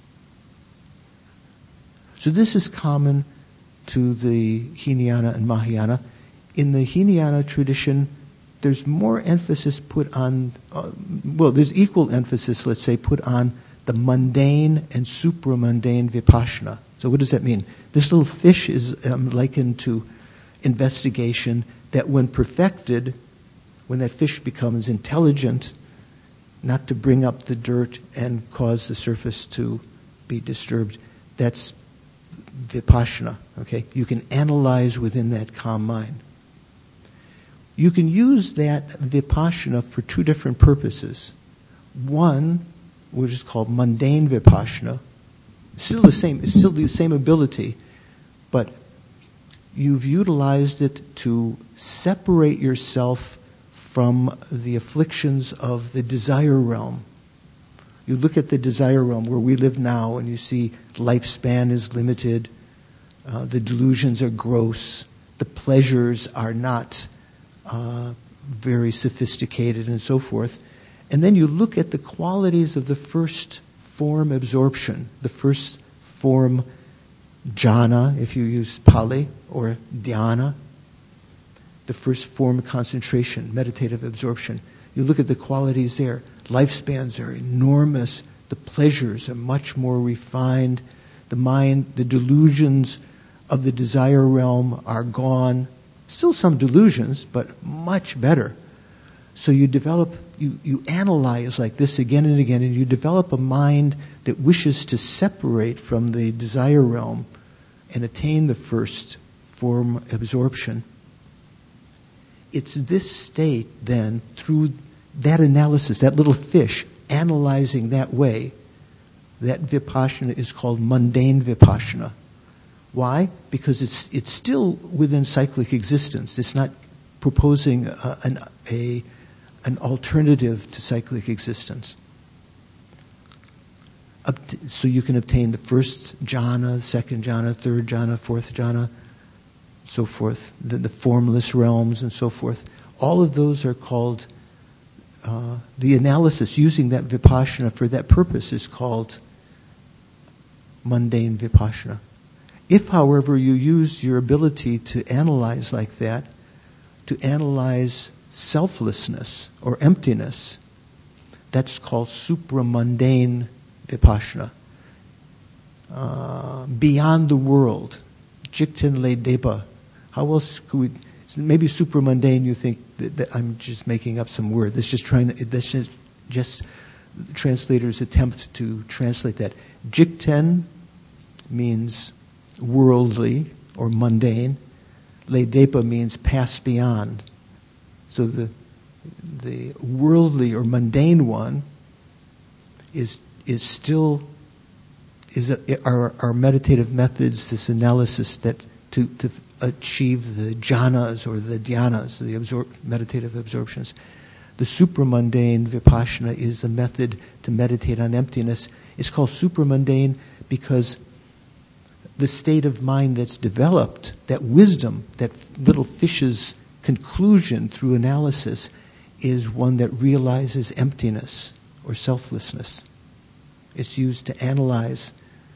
So this is common to the Hinayana and Mahayana. in the Hinayana tradition, there's more emphasis put on, uh, well, there's equal emphasis, let's say, put on the mundane and supramundane vipassana. So what does that mean? This little fish is um, likened to investigation that when perfected, when that fish becomes intelligent, not to bring up the dirt and cause the surface to be disturbed, that's vipassana, okay? You can analyze within that calm mind. You can use that vipassana for two different purposes. One, which is called mundane vipassana, still the same, it's still the same ability, but you've utilized it to separate yourself from the afflictions of the desire realm. You look at the desire realm where we live now and you see lifespan is limited, uh, the delusions are gross, the pleasures are not uh, very sophisticated and so forth. And then you look at the qualities of the first form absorption, the first form jhana, if you use Pali, or dhyana, the first form concentration, meditative absorption. You look at the qualities there. Lifespans are enormous. The pleasures are much more refined. The mind, the delusions of the desire realm are gone. Still some delusions, but much better. So you develop, you, you analyze like this again and again, and you develop a mind that wishes to separate from the desire realm and attain the first form absorption. It's this state then, through that analysis, that little fish analyzing that way, that vipassana is called mundane vipassana. Why? Because it's it's still within cyclic existence. It's not proposing a, an a an alternative to cyclic existence. So you can obtain the first jhana, second jhana, third jhana, fourth jhana, so forth, the, the formless realms and so forth. All of those are called, uh, the analysis using that vipassana for that purpose is called mundane vipassana. If, however, you use your ability to analyze like that, to analyze selflessness or emptiness, that's called supramundane vipassana. Uh, beyond the world, jikten le depa. How else could we? Maybe supramundane. You think that, that I'm just making up some word. That's just trying to. That's just, just translators attempt to translate that. Jikten means worldly or mundane. Le depa means pass beyond. So the the worldly or mundane one is is still is a, our our meditative methods, this analysis that to to achieve the jhanas or the dhyanas, the absor- meditative absorptions. The supramundane vipassana is the method to meditate on emptiness. It's called supramundane because the state of mind that's developed, that wisdom, that little fish's conclusion through analysis, is one that realizes emptiness or selflessness. It's used to analyze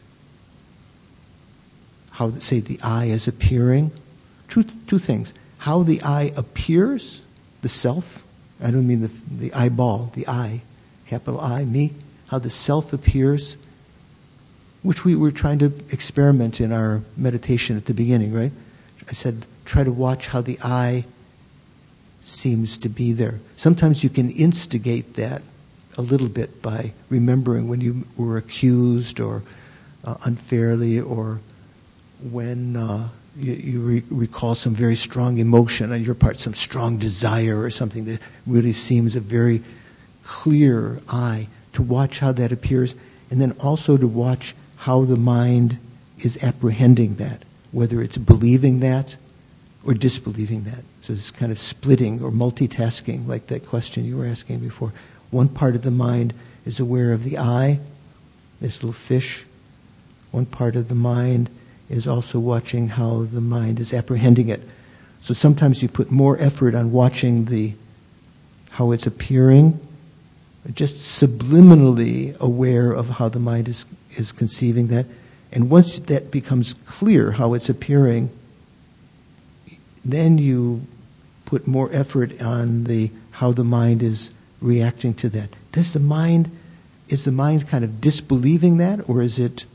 how, say, the I is appearing. Two, two things. How the I appears, the self. I don't mean the, the eyeball, the I, capital I, me. How the self appears, which we were trying to experiment in our meditation at the beginning, right? I said, try to watch how the I seems to be there. Sometimes you can instigate that a little bit by remembering when you were accused or uh, unfairly, or when uh, you, you re- recall some very strong emotion on your part, some strong desire or something that really seems a very clear I, to watch how that appears, and then also to watch how the mind is apprehending that, whether it's believing that or disbelieving that. So it's kind of splitting or multitasking, like that question you were asking before. One part of the mind is aware of the I, this little fish. One part of the mind is also watching how the mind is apprehending it. So sometimes you put more effort on watching the how it's appearing, just subliminally aware of how the mind is, is conceiving that. And once that becomes clear how it's appearing, then you put more effort on the how the mind is reacting to that. Does the mind, is the mind kind of disbelieving that, or is it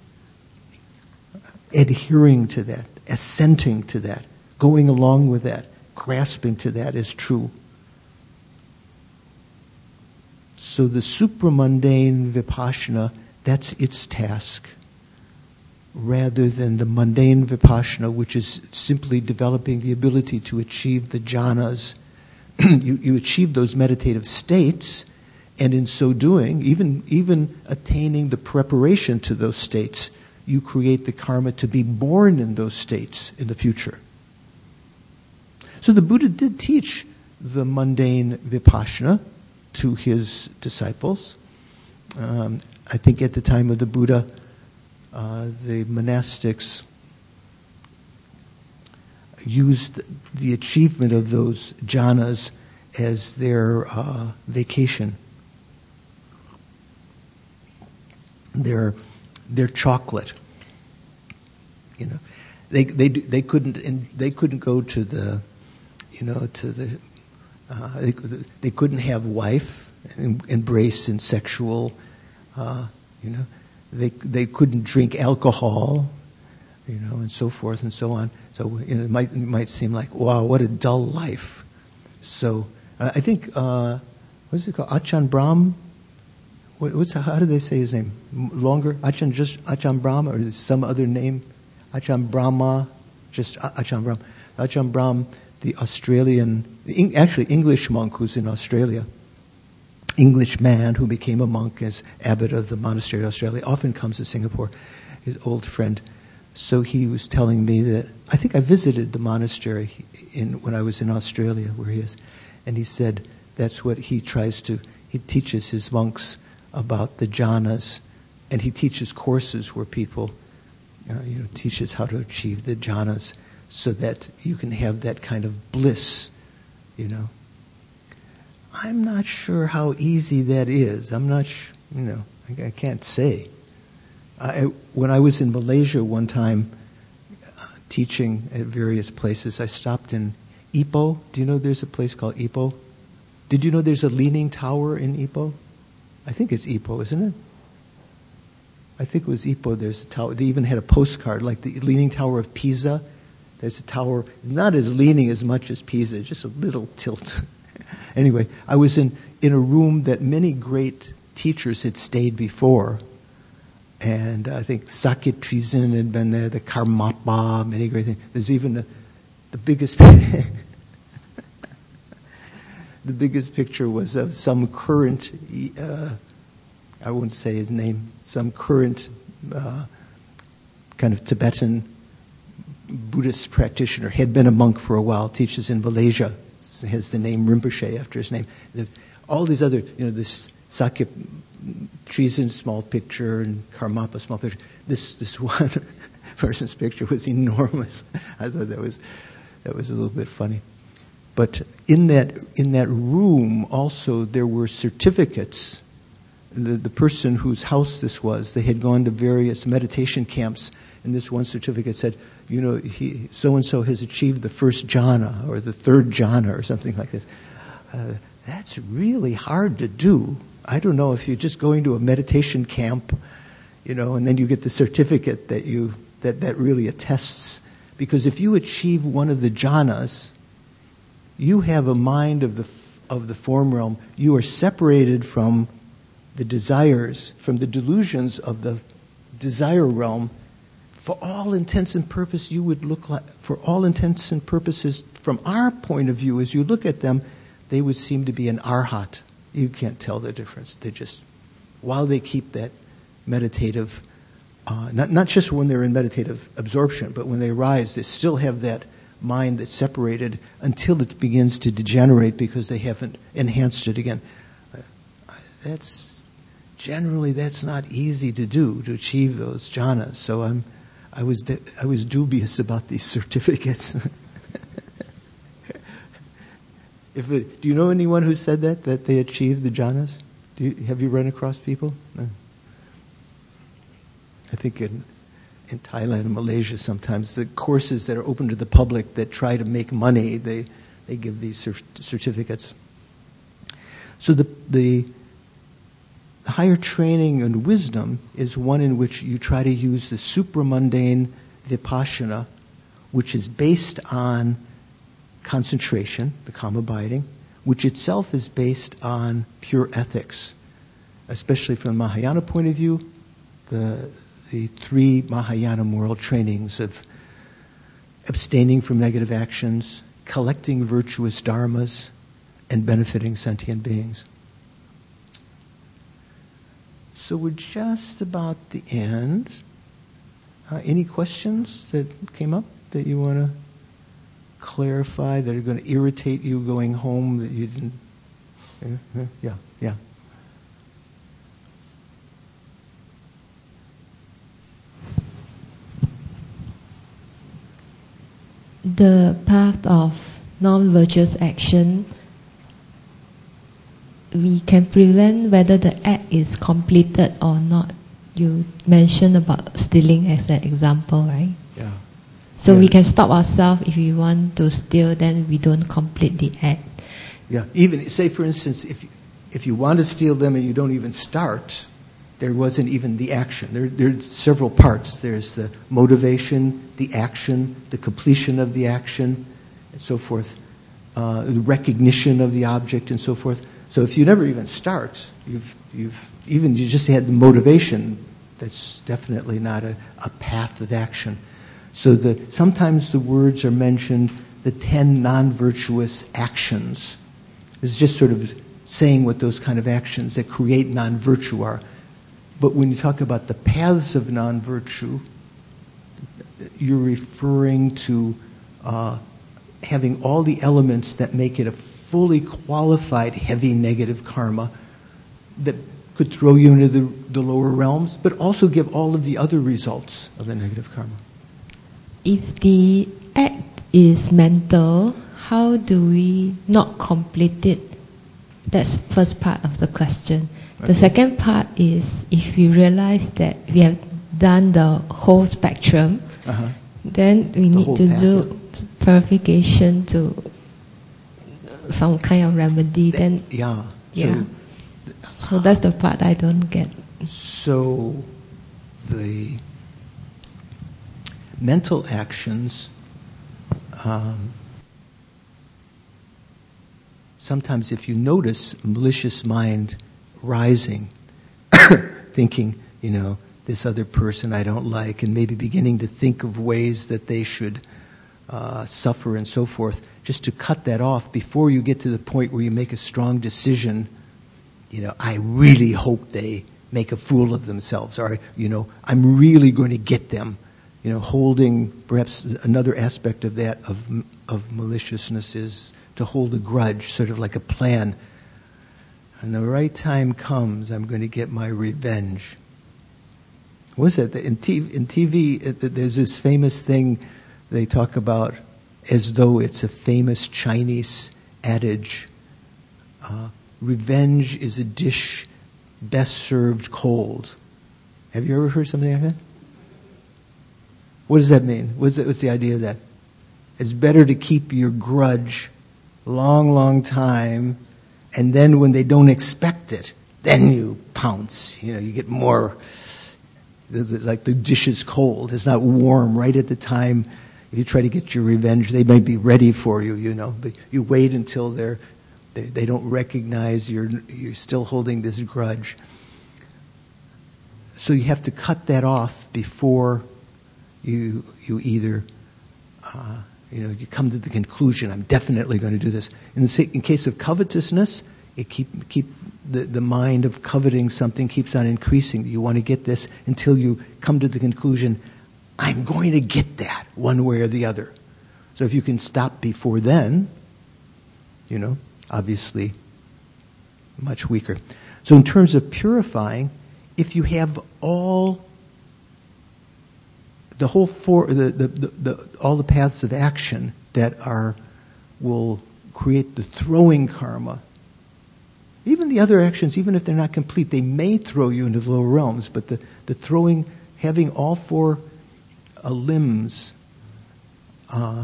adhering to that, assenting to that, going along with that, grasping to that as true? So the supramundane vipassana, that's its task, rather than the mundane vipassana, which is simply developing the ability to achieve the jhanas. you, you achieve those meditative states, and in so doing, even, even attaining the preparation to those states, you create the karma to be born in those states in the future. So the Buddha did teach the mundane vipassana to his disciples. Um, I think at the time of the Buddha, uh, the monastics used the achievement of those jhanas as their uh, vacation, their their chocolate. You know, they they they couldn't and they couldn't go to the, you know, to the uh, they, they couldn't have wife and embrace in sexual, uh, you know, they they couldn't drink alcohol, you know, and so forth and so on. So you know, it might it might seem like, wow, what a dull life. So uh, I think uh, what's it called, Ajahn Brahm. What, what's how do they say his name? Longer Ajahn just Ajahn Brahm, or is it some other name? Ajahn Brahma, just Ajahn Brahm. Ajahn Brahm, the Australian, actually English monk who's in Australia, English man who became a monk as abbot of the monastery of Australia, often comes to Singapore, his old friend. So he was telling me that, I think I visited the monastery in when I was in Australia, where he is, and he said that's what he tries to, he teaches his monks about the jhanas, and he teaches courses where people, uh, you know, teaches how to achieve the jhanas so that you can have that kind of bliss, you know. I'm not sure how easy that is. I'm not, sh- you know, I, I can't say. I, when I was in Malaysia one time uh, teaching at various places, I stopped in Ipoh. Do you know there's a place called Ipoh? Did you know there's a leaning tower in Ipoh? I think it's Ipoh, isn't it? I think it was Ipoh. There's a tower. They even had a postcard, like the Leaning Tower of Pisa. There's a tower, not as leaning as much as Pisa, just a little tilt. Anyway, I was in, in a room that many great teachers had stayed before. And I think Sakya Trizin had been there, the Karmapa, many great things. There's even a, the biggest... The biggest picture was of some current, uh, I won't say his name, some current uh, kind of Tibetan Buddhist practitioner, had been a monk for a while, teaches in Malaysia, has the name Rinpoche after his name. All these other, you know, this Sakya Trizin small picture and Karmapa small picture. This this one person's picture was enormous. I thought that was that was a little bit funny. But in that in that room also there were certificates. The, the person whose house this was, they had gone to various meditation camps, and this one certificate said, you know, he so-and-so has achieved the first jhana or the third jhana or something like this. Uh, that's really hard to do. I don't know if you're just going to a meditation camp, you know, and then you get the certificate that you that, that really attests. Because if you achieve one of the jhanas, you have a mind of the of the form realm. You are separated from the desires, from the delusions of the desire realm. For all intents and purposes, you would look like, for all intents and purposes, from our point of view, as you look at them, they would seem to be an arhat. You can't tell the difference. They just, while they keep that meditative, uh, not not just when they're in meditative absorption, but when they rise, they still have that mind that's separated until it begins to degenerate because they haven't enhanced it again. That's generally that's not easy to do, to achieve those jhanas. So I'm, I was I was dubious about these certificates. If it, do you know anyone who said that that they achieved the jhanas? Do you, have you run across people? No. I think in in Thailand and Malaysia sometimes, the courses that are open to the public that try to make money, they, they give these cert- certificates. So the, the higher training and wisdom is one in which you try to use the supramundane vipassana, which is based on concentration, the calm abiding, which itself is based on pure ethics, especially from the Mahayana point of view, the the three Mahayana moral trainings of abstaining from negative actions, collecting virtuous dharmas, and benefiting sentient beings. So we're just about the end. Uh, any questions that came up that you want to clarify, that are going to irritate you going home that you didn't? Yeah, yeah. yeah. The path of non-virtuous action, we can prevent whether the act is completed or not. You mentioned about stealing as an example, right? Yeah. So yeah. we can stop ourselves if we want to steal, then we don't complete the act. Yeah. Even say, for instance, if you, if you want to steal them and you don't even start, there wasn't even the action. There, there's several parts. There's the motivation, the action, the completion of the action, and so forth, uh, the recognition of the object, and so forth. So if you never even start, you've you've even you just had the motivation. That's definitely not a, a path of action. So the sometimes the words are mentioned, the ten non-virtuous actions. It's just sort of saying what those kind of actions that create non-virtue are. But when you talk about the paths of non-virtue, you're referring to uh, having all the elements that make it a fully qualified heavy negative karma that could throw you into the, the lower realms, but also give all of the other results of the negative karma. If the act is mental, how do we not complete it? That's first part of the question. The second part is, if we realize that we have done the whole spectrum, uh-huh. then we the need to path, do yeah. purification to some kind of remedy. That, then yeah, yeah. So, so that's the part I don't get. So the mental actions, um, sometimes if you notice malicious mind rising, thinking, you know, this other person I don't like, and maybe beginning to think of ways that they should uh, suffer and so forth, just to cut that off before you get to the point where you make a strong decision, you know, I really hope they make a fool of themselves, or, you know, I'm really going to get them. You know, holding, perhaps another aspect of that, of of maliciousness, is to hold a grudge, sort of like a plan. When the right time comes, I'm going to get my revenge. What is it? In T V, in T V, there's this famous thing they talk about as though it's a famous Chinese adage. Uh, revenge is a dish best served cold. Have you ever heard something like that? What does that mean? What's the, what's the idea of that? It's better to keep your grudge long, long time, and then when they don't expect it, then you pounce. You know, you get more, it's like the dish is cold. It's not warm right at the time. If you try to get your revenge, they might be ready for you, you know. But you wait until they're, they, they don't recognize you're, you're still holding this grudge. So you have to cut that off before you you either, uh, you know, you come to the conclusion, I'm definitely going to do this. In the in case of covetousness, it keep keep the, the mind of coveting something keeps on increasing. You want to get this until you come to the conclusion, I'm going to get that one way or the other. So if you can stop before then, you know, obviously much weaker. So in terms of purifying, if you have all the whole four, the, the, the, the all the paths of action that are will create the throwing karma. Even the other actions, even if they're not complete, they may throw you into the lower realms. But the, the throwing, having all four uh, limbs, uh,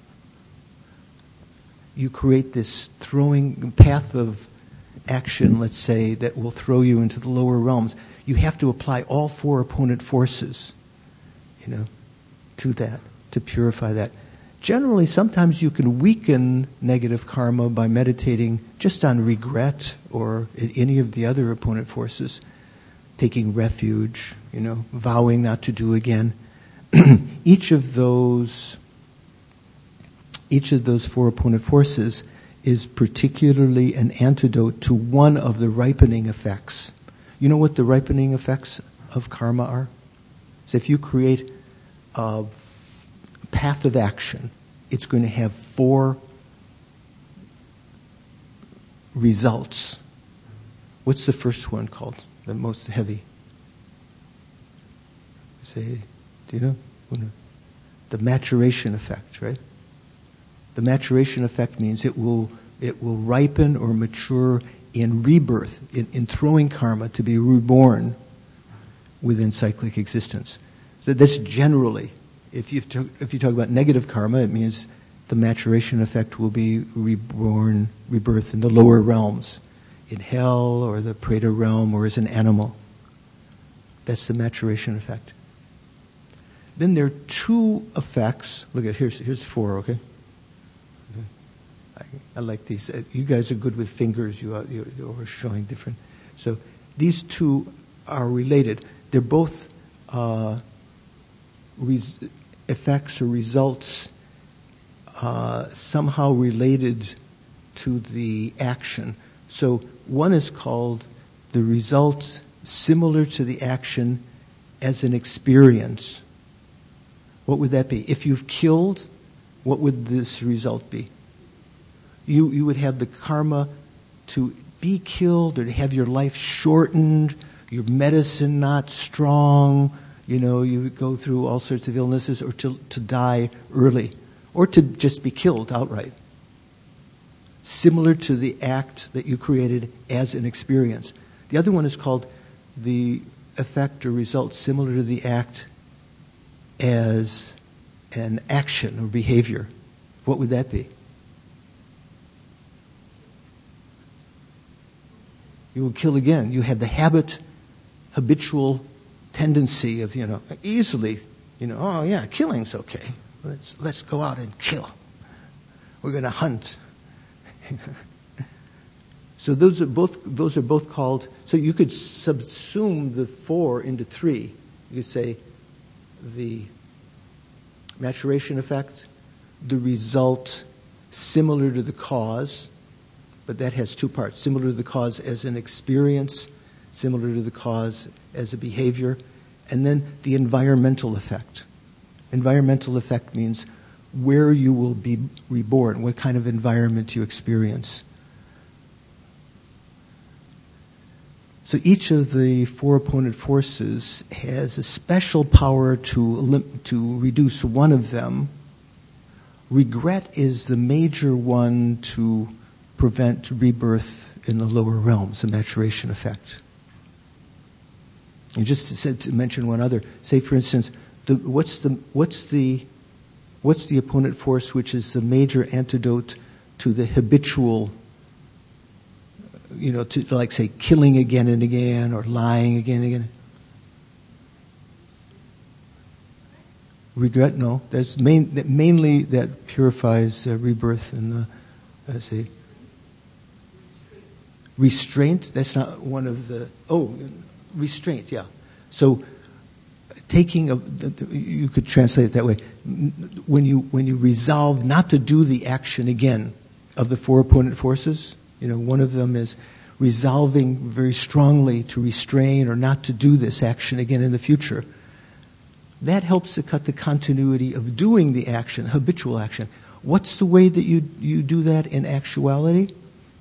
you create this throwing path of action, let's say, that will throw you into the lower realms. You have to apply all four opponent forces, you know, to that, to purify that. Generally, sometimes you can weaken negative karma by meditating just on regret or any of the other opponent forces, taking refuge, you know, vowing not to do again. Each of those, each of those four opponent forces is particularly an antidote to one of the ripening effects. You know what the ripening effects of karma are? So if you create a path of action, it's going to have four results. What's the first one called? The most heavy? Say, do you know? The maturation effect, right? The maturation effect means it will it will ripen or mature in rebirth, in, in throwing karma to be reborn within cyclic existence. So that's generally, if you talk, if you talk about negative karma, it means the maturation effect will be reborn, rebirth in the lower realms, in hell or the preta realm or as an animal. That's the maturation effect. Then there are two effects. Look at here's here's four. Okay. I, I like these. Uh, you guys are good with fingers. You are, you, you're showing different. So these two are related. They're both uh, res- effects or results uh, somehow related to the action. So one is called the result similar to the action as an experience. What would that be? If you've killed, what would this result be? You you would have the karma to be killed or to have your life shortened, your medicine not strong, you know, you would go through all sorts of illnesses, or to, to die early, or to just be killed outright. Similar to the act that you created as an experience. The other one is called the effect or result similar to the act as an action or behavior. What would that be? You will kill again. You have the habit, habitual tendency of, you know, easily, you know, oh yeah, killing's okay. Let's let's go out and kill. We're going to hunt. So those are both those are both called. So you could subsume the four into three. You could say the maturation effect, the result similar to the cause, but that has two parts. Similar to the cause as an experience, similar to the cause as a behavior, and then the environmental effect. Environmental effect means where you will be reborn, what kind of environment you experience. So each of the four opponent forces has a special power to, to reduce one of them. Regret is the major one to prevent rebirth in the lower realms, the maturation effect. And just to, to mention one other, say for instance, the, what's the what's the what's the opponent force which is the major antidote to the habitual, you know, to like say killing again and again or lying again and again? Regret, no. That's main, that mainly that purifies uh, rebirth and uh, uh, say restraint. That's not one of the oh restraint. Yeah. So taking a, you could translate it that way. When you when you resolve not to do the action again of the four opponent forces, you know, one of them is resolving very strongly to restrain or not to do this action again in the future. That helps to cut the continuity of doing the action, habitual action. What's the way that you you do that in actuality?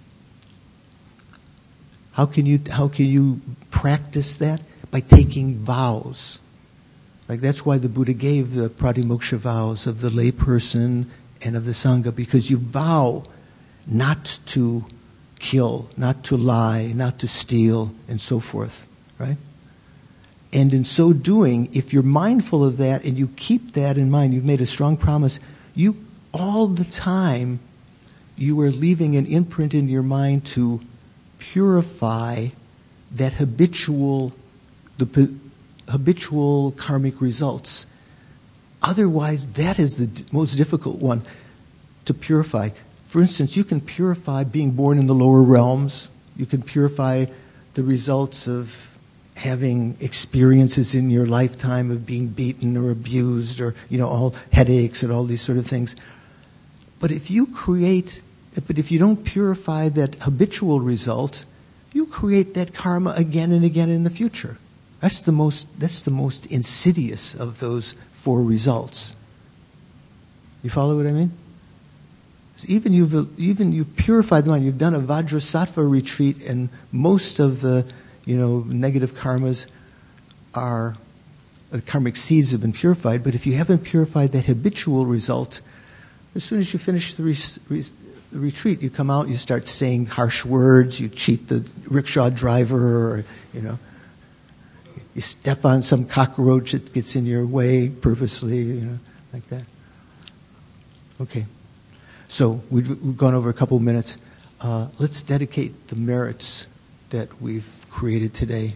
How can you how can you practice that? By taking vows. Like that's why the Buddha gave the pratimoksha vows of the layperson and of the sangha, because you vow not to kill, not to lie, not to steal, and so forth, right? And in so doing, if you're mindful of that and you keep that in mind, you've made a strong promise, you all the time, you are leaving an imprint in your mind to purify that habitual, the habitual karmic results. Otherwise, that is the d- most difficult one to purify. For instance, you can purify being born in the lower realms. You can purify the results of having experiences in your lifetime of being beaten or abused or, you know, all headaches and all these sort of things. But if you create, but if you don't purify that habitual result, you create that karma again and again in the future. That's the most, that's the most insidious of those four results. You follow what I mean? So even you've, even you purified the mind. You've done a Vajrasattva retreat, and most of the, you know, negative karmas are, the karmic seeds have been purified. But if you haven't purified that habitual result, as soon as you finish the, re- re- the retreat, you come out, you start saying harsh words, you cheat the rickshaw driver, or, you know, you step on some cockroach that gets in your way purposely, you know, like that. Okay. So we've, we've gone over a couple of minutes. Uh, let's dedicate the merits that we've created today.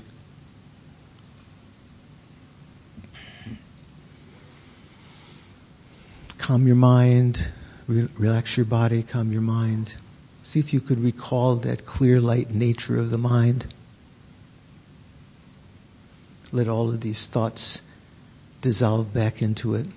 Calm your mind, re- relax your body, calm your mind. See if you could recall that clear light nature of the mind. Let all of these thoughts dissolve back into it.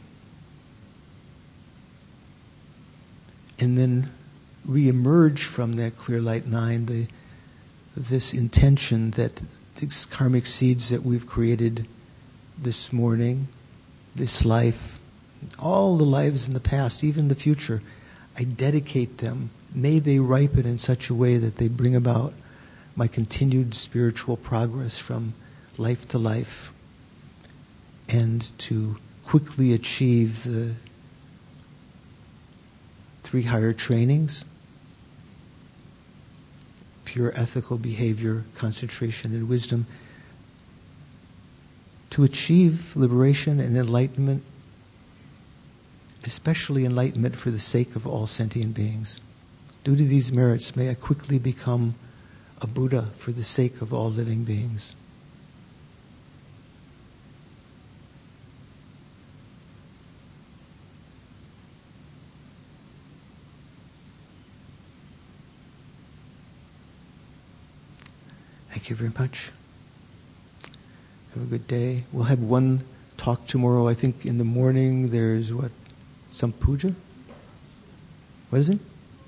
And then re-emerge from that clear light nine, the, this intention that these karmic seeds that we've created this morning, this life, all the lives in the past, even the future, I dedicate them. May they ripen in such a way that they bring about my continued spiritual progress from life to life, and to quickly achieve the three higher trainings: pure ethical behavior, concentration, and wisdom, to achieve liberation and enlightenment, especially enlightenment for the sake of all sentient beings. Due to these merits, may I quickly become a Buddha for the sake of all living beings. Thank you very much. Have a good day. We'll have one talk tomorrow. I think in the morning there's what? Some puja? What is it?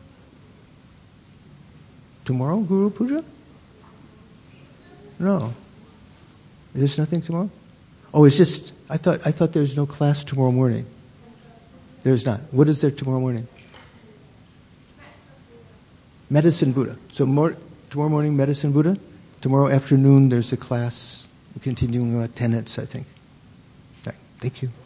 Tomorrow, Guru Puja? No. There's nothing tomorrow? Oh, it's just, I thought I thought there's no class tomorrow morning. There's not. What is there tomorrow morning? Medicine Buddha. So more, tomorrow morning, Medicine Buddha. Tomorrow afternoon, there's a class continuing uh, tenets, I think. Right. Thank you.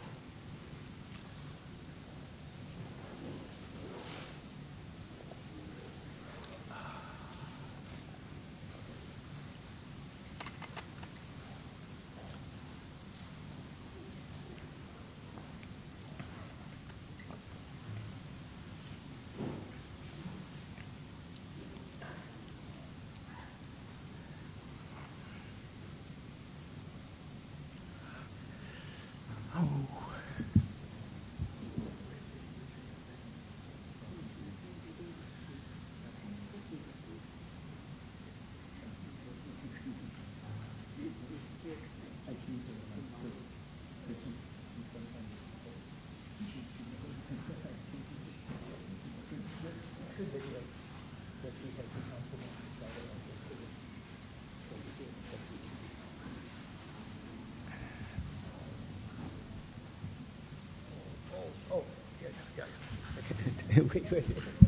Wait, wait.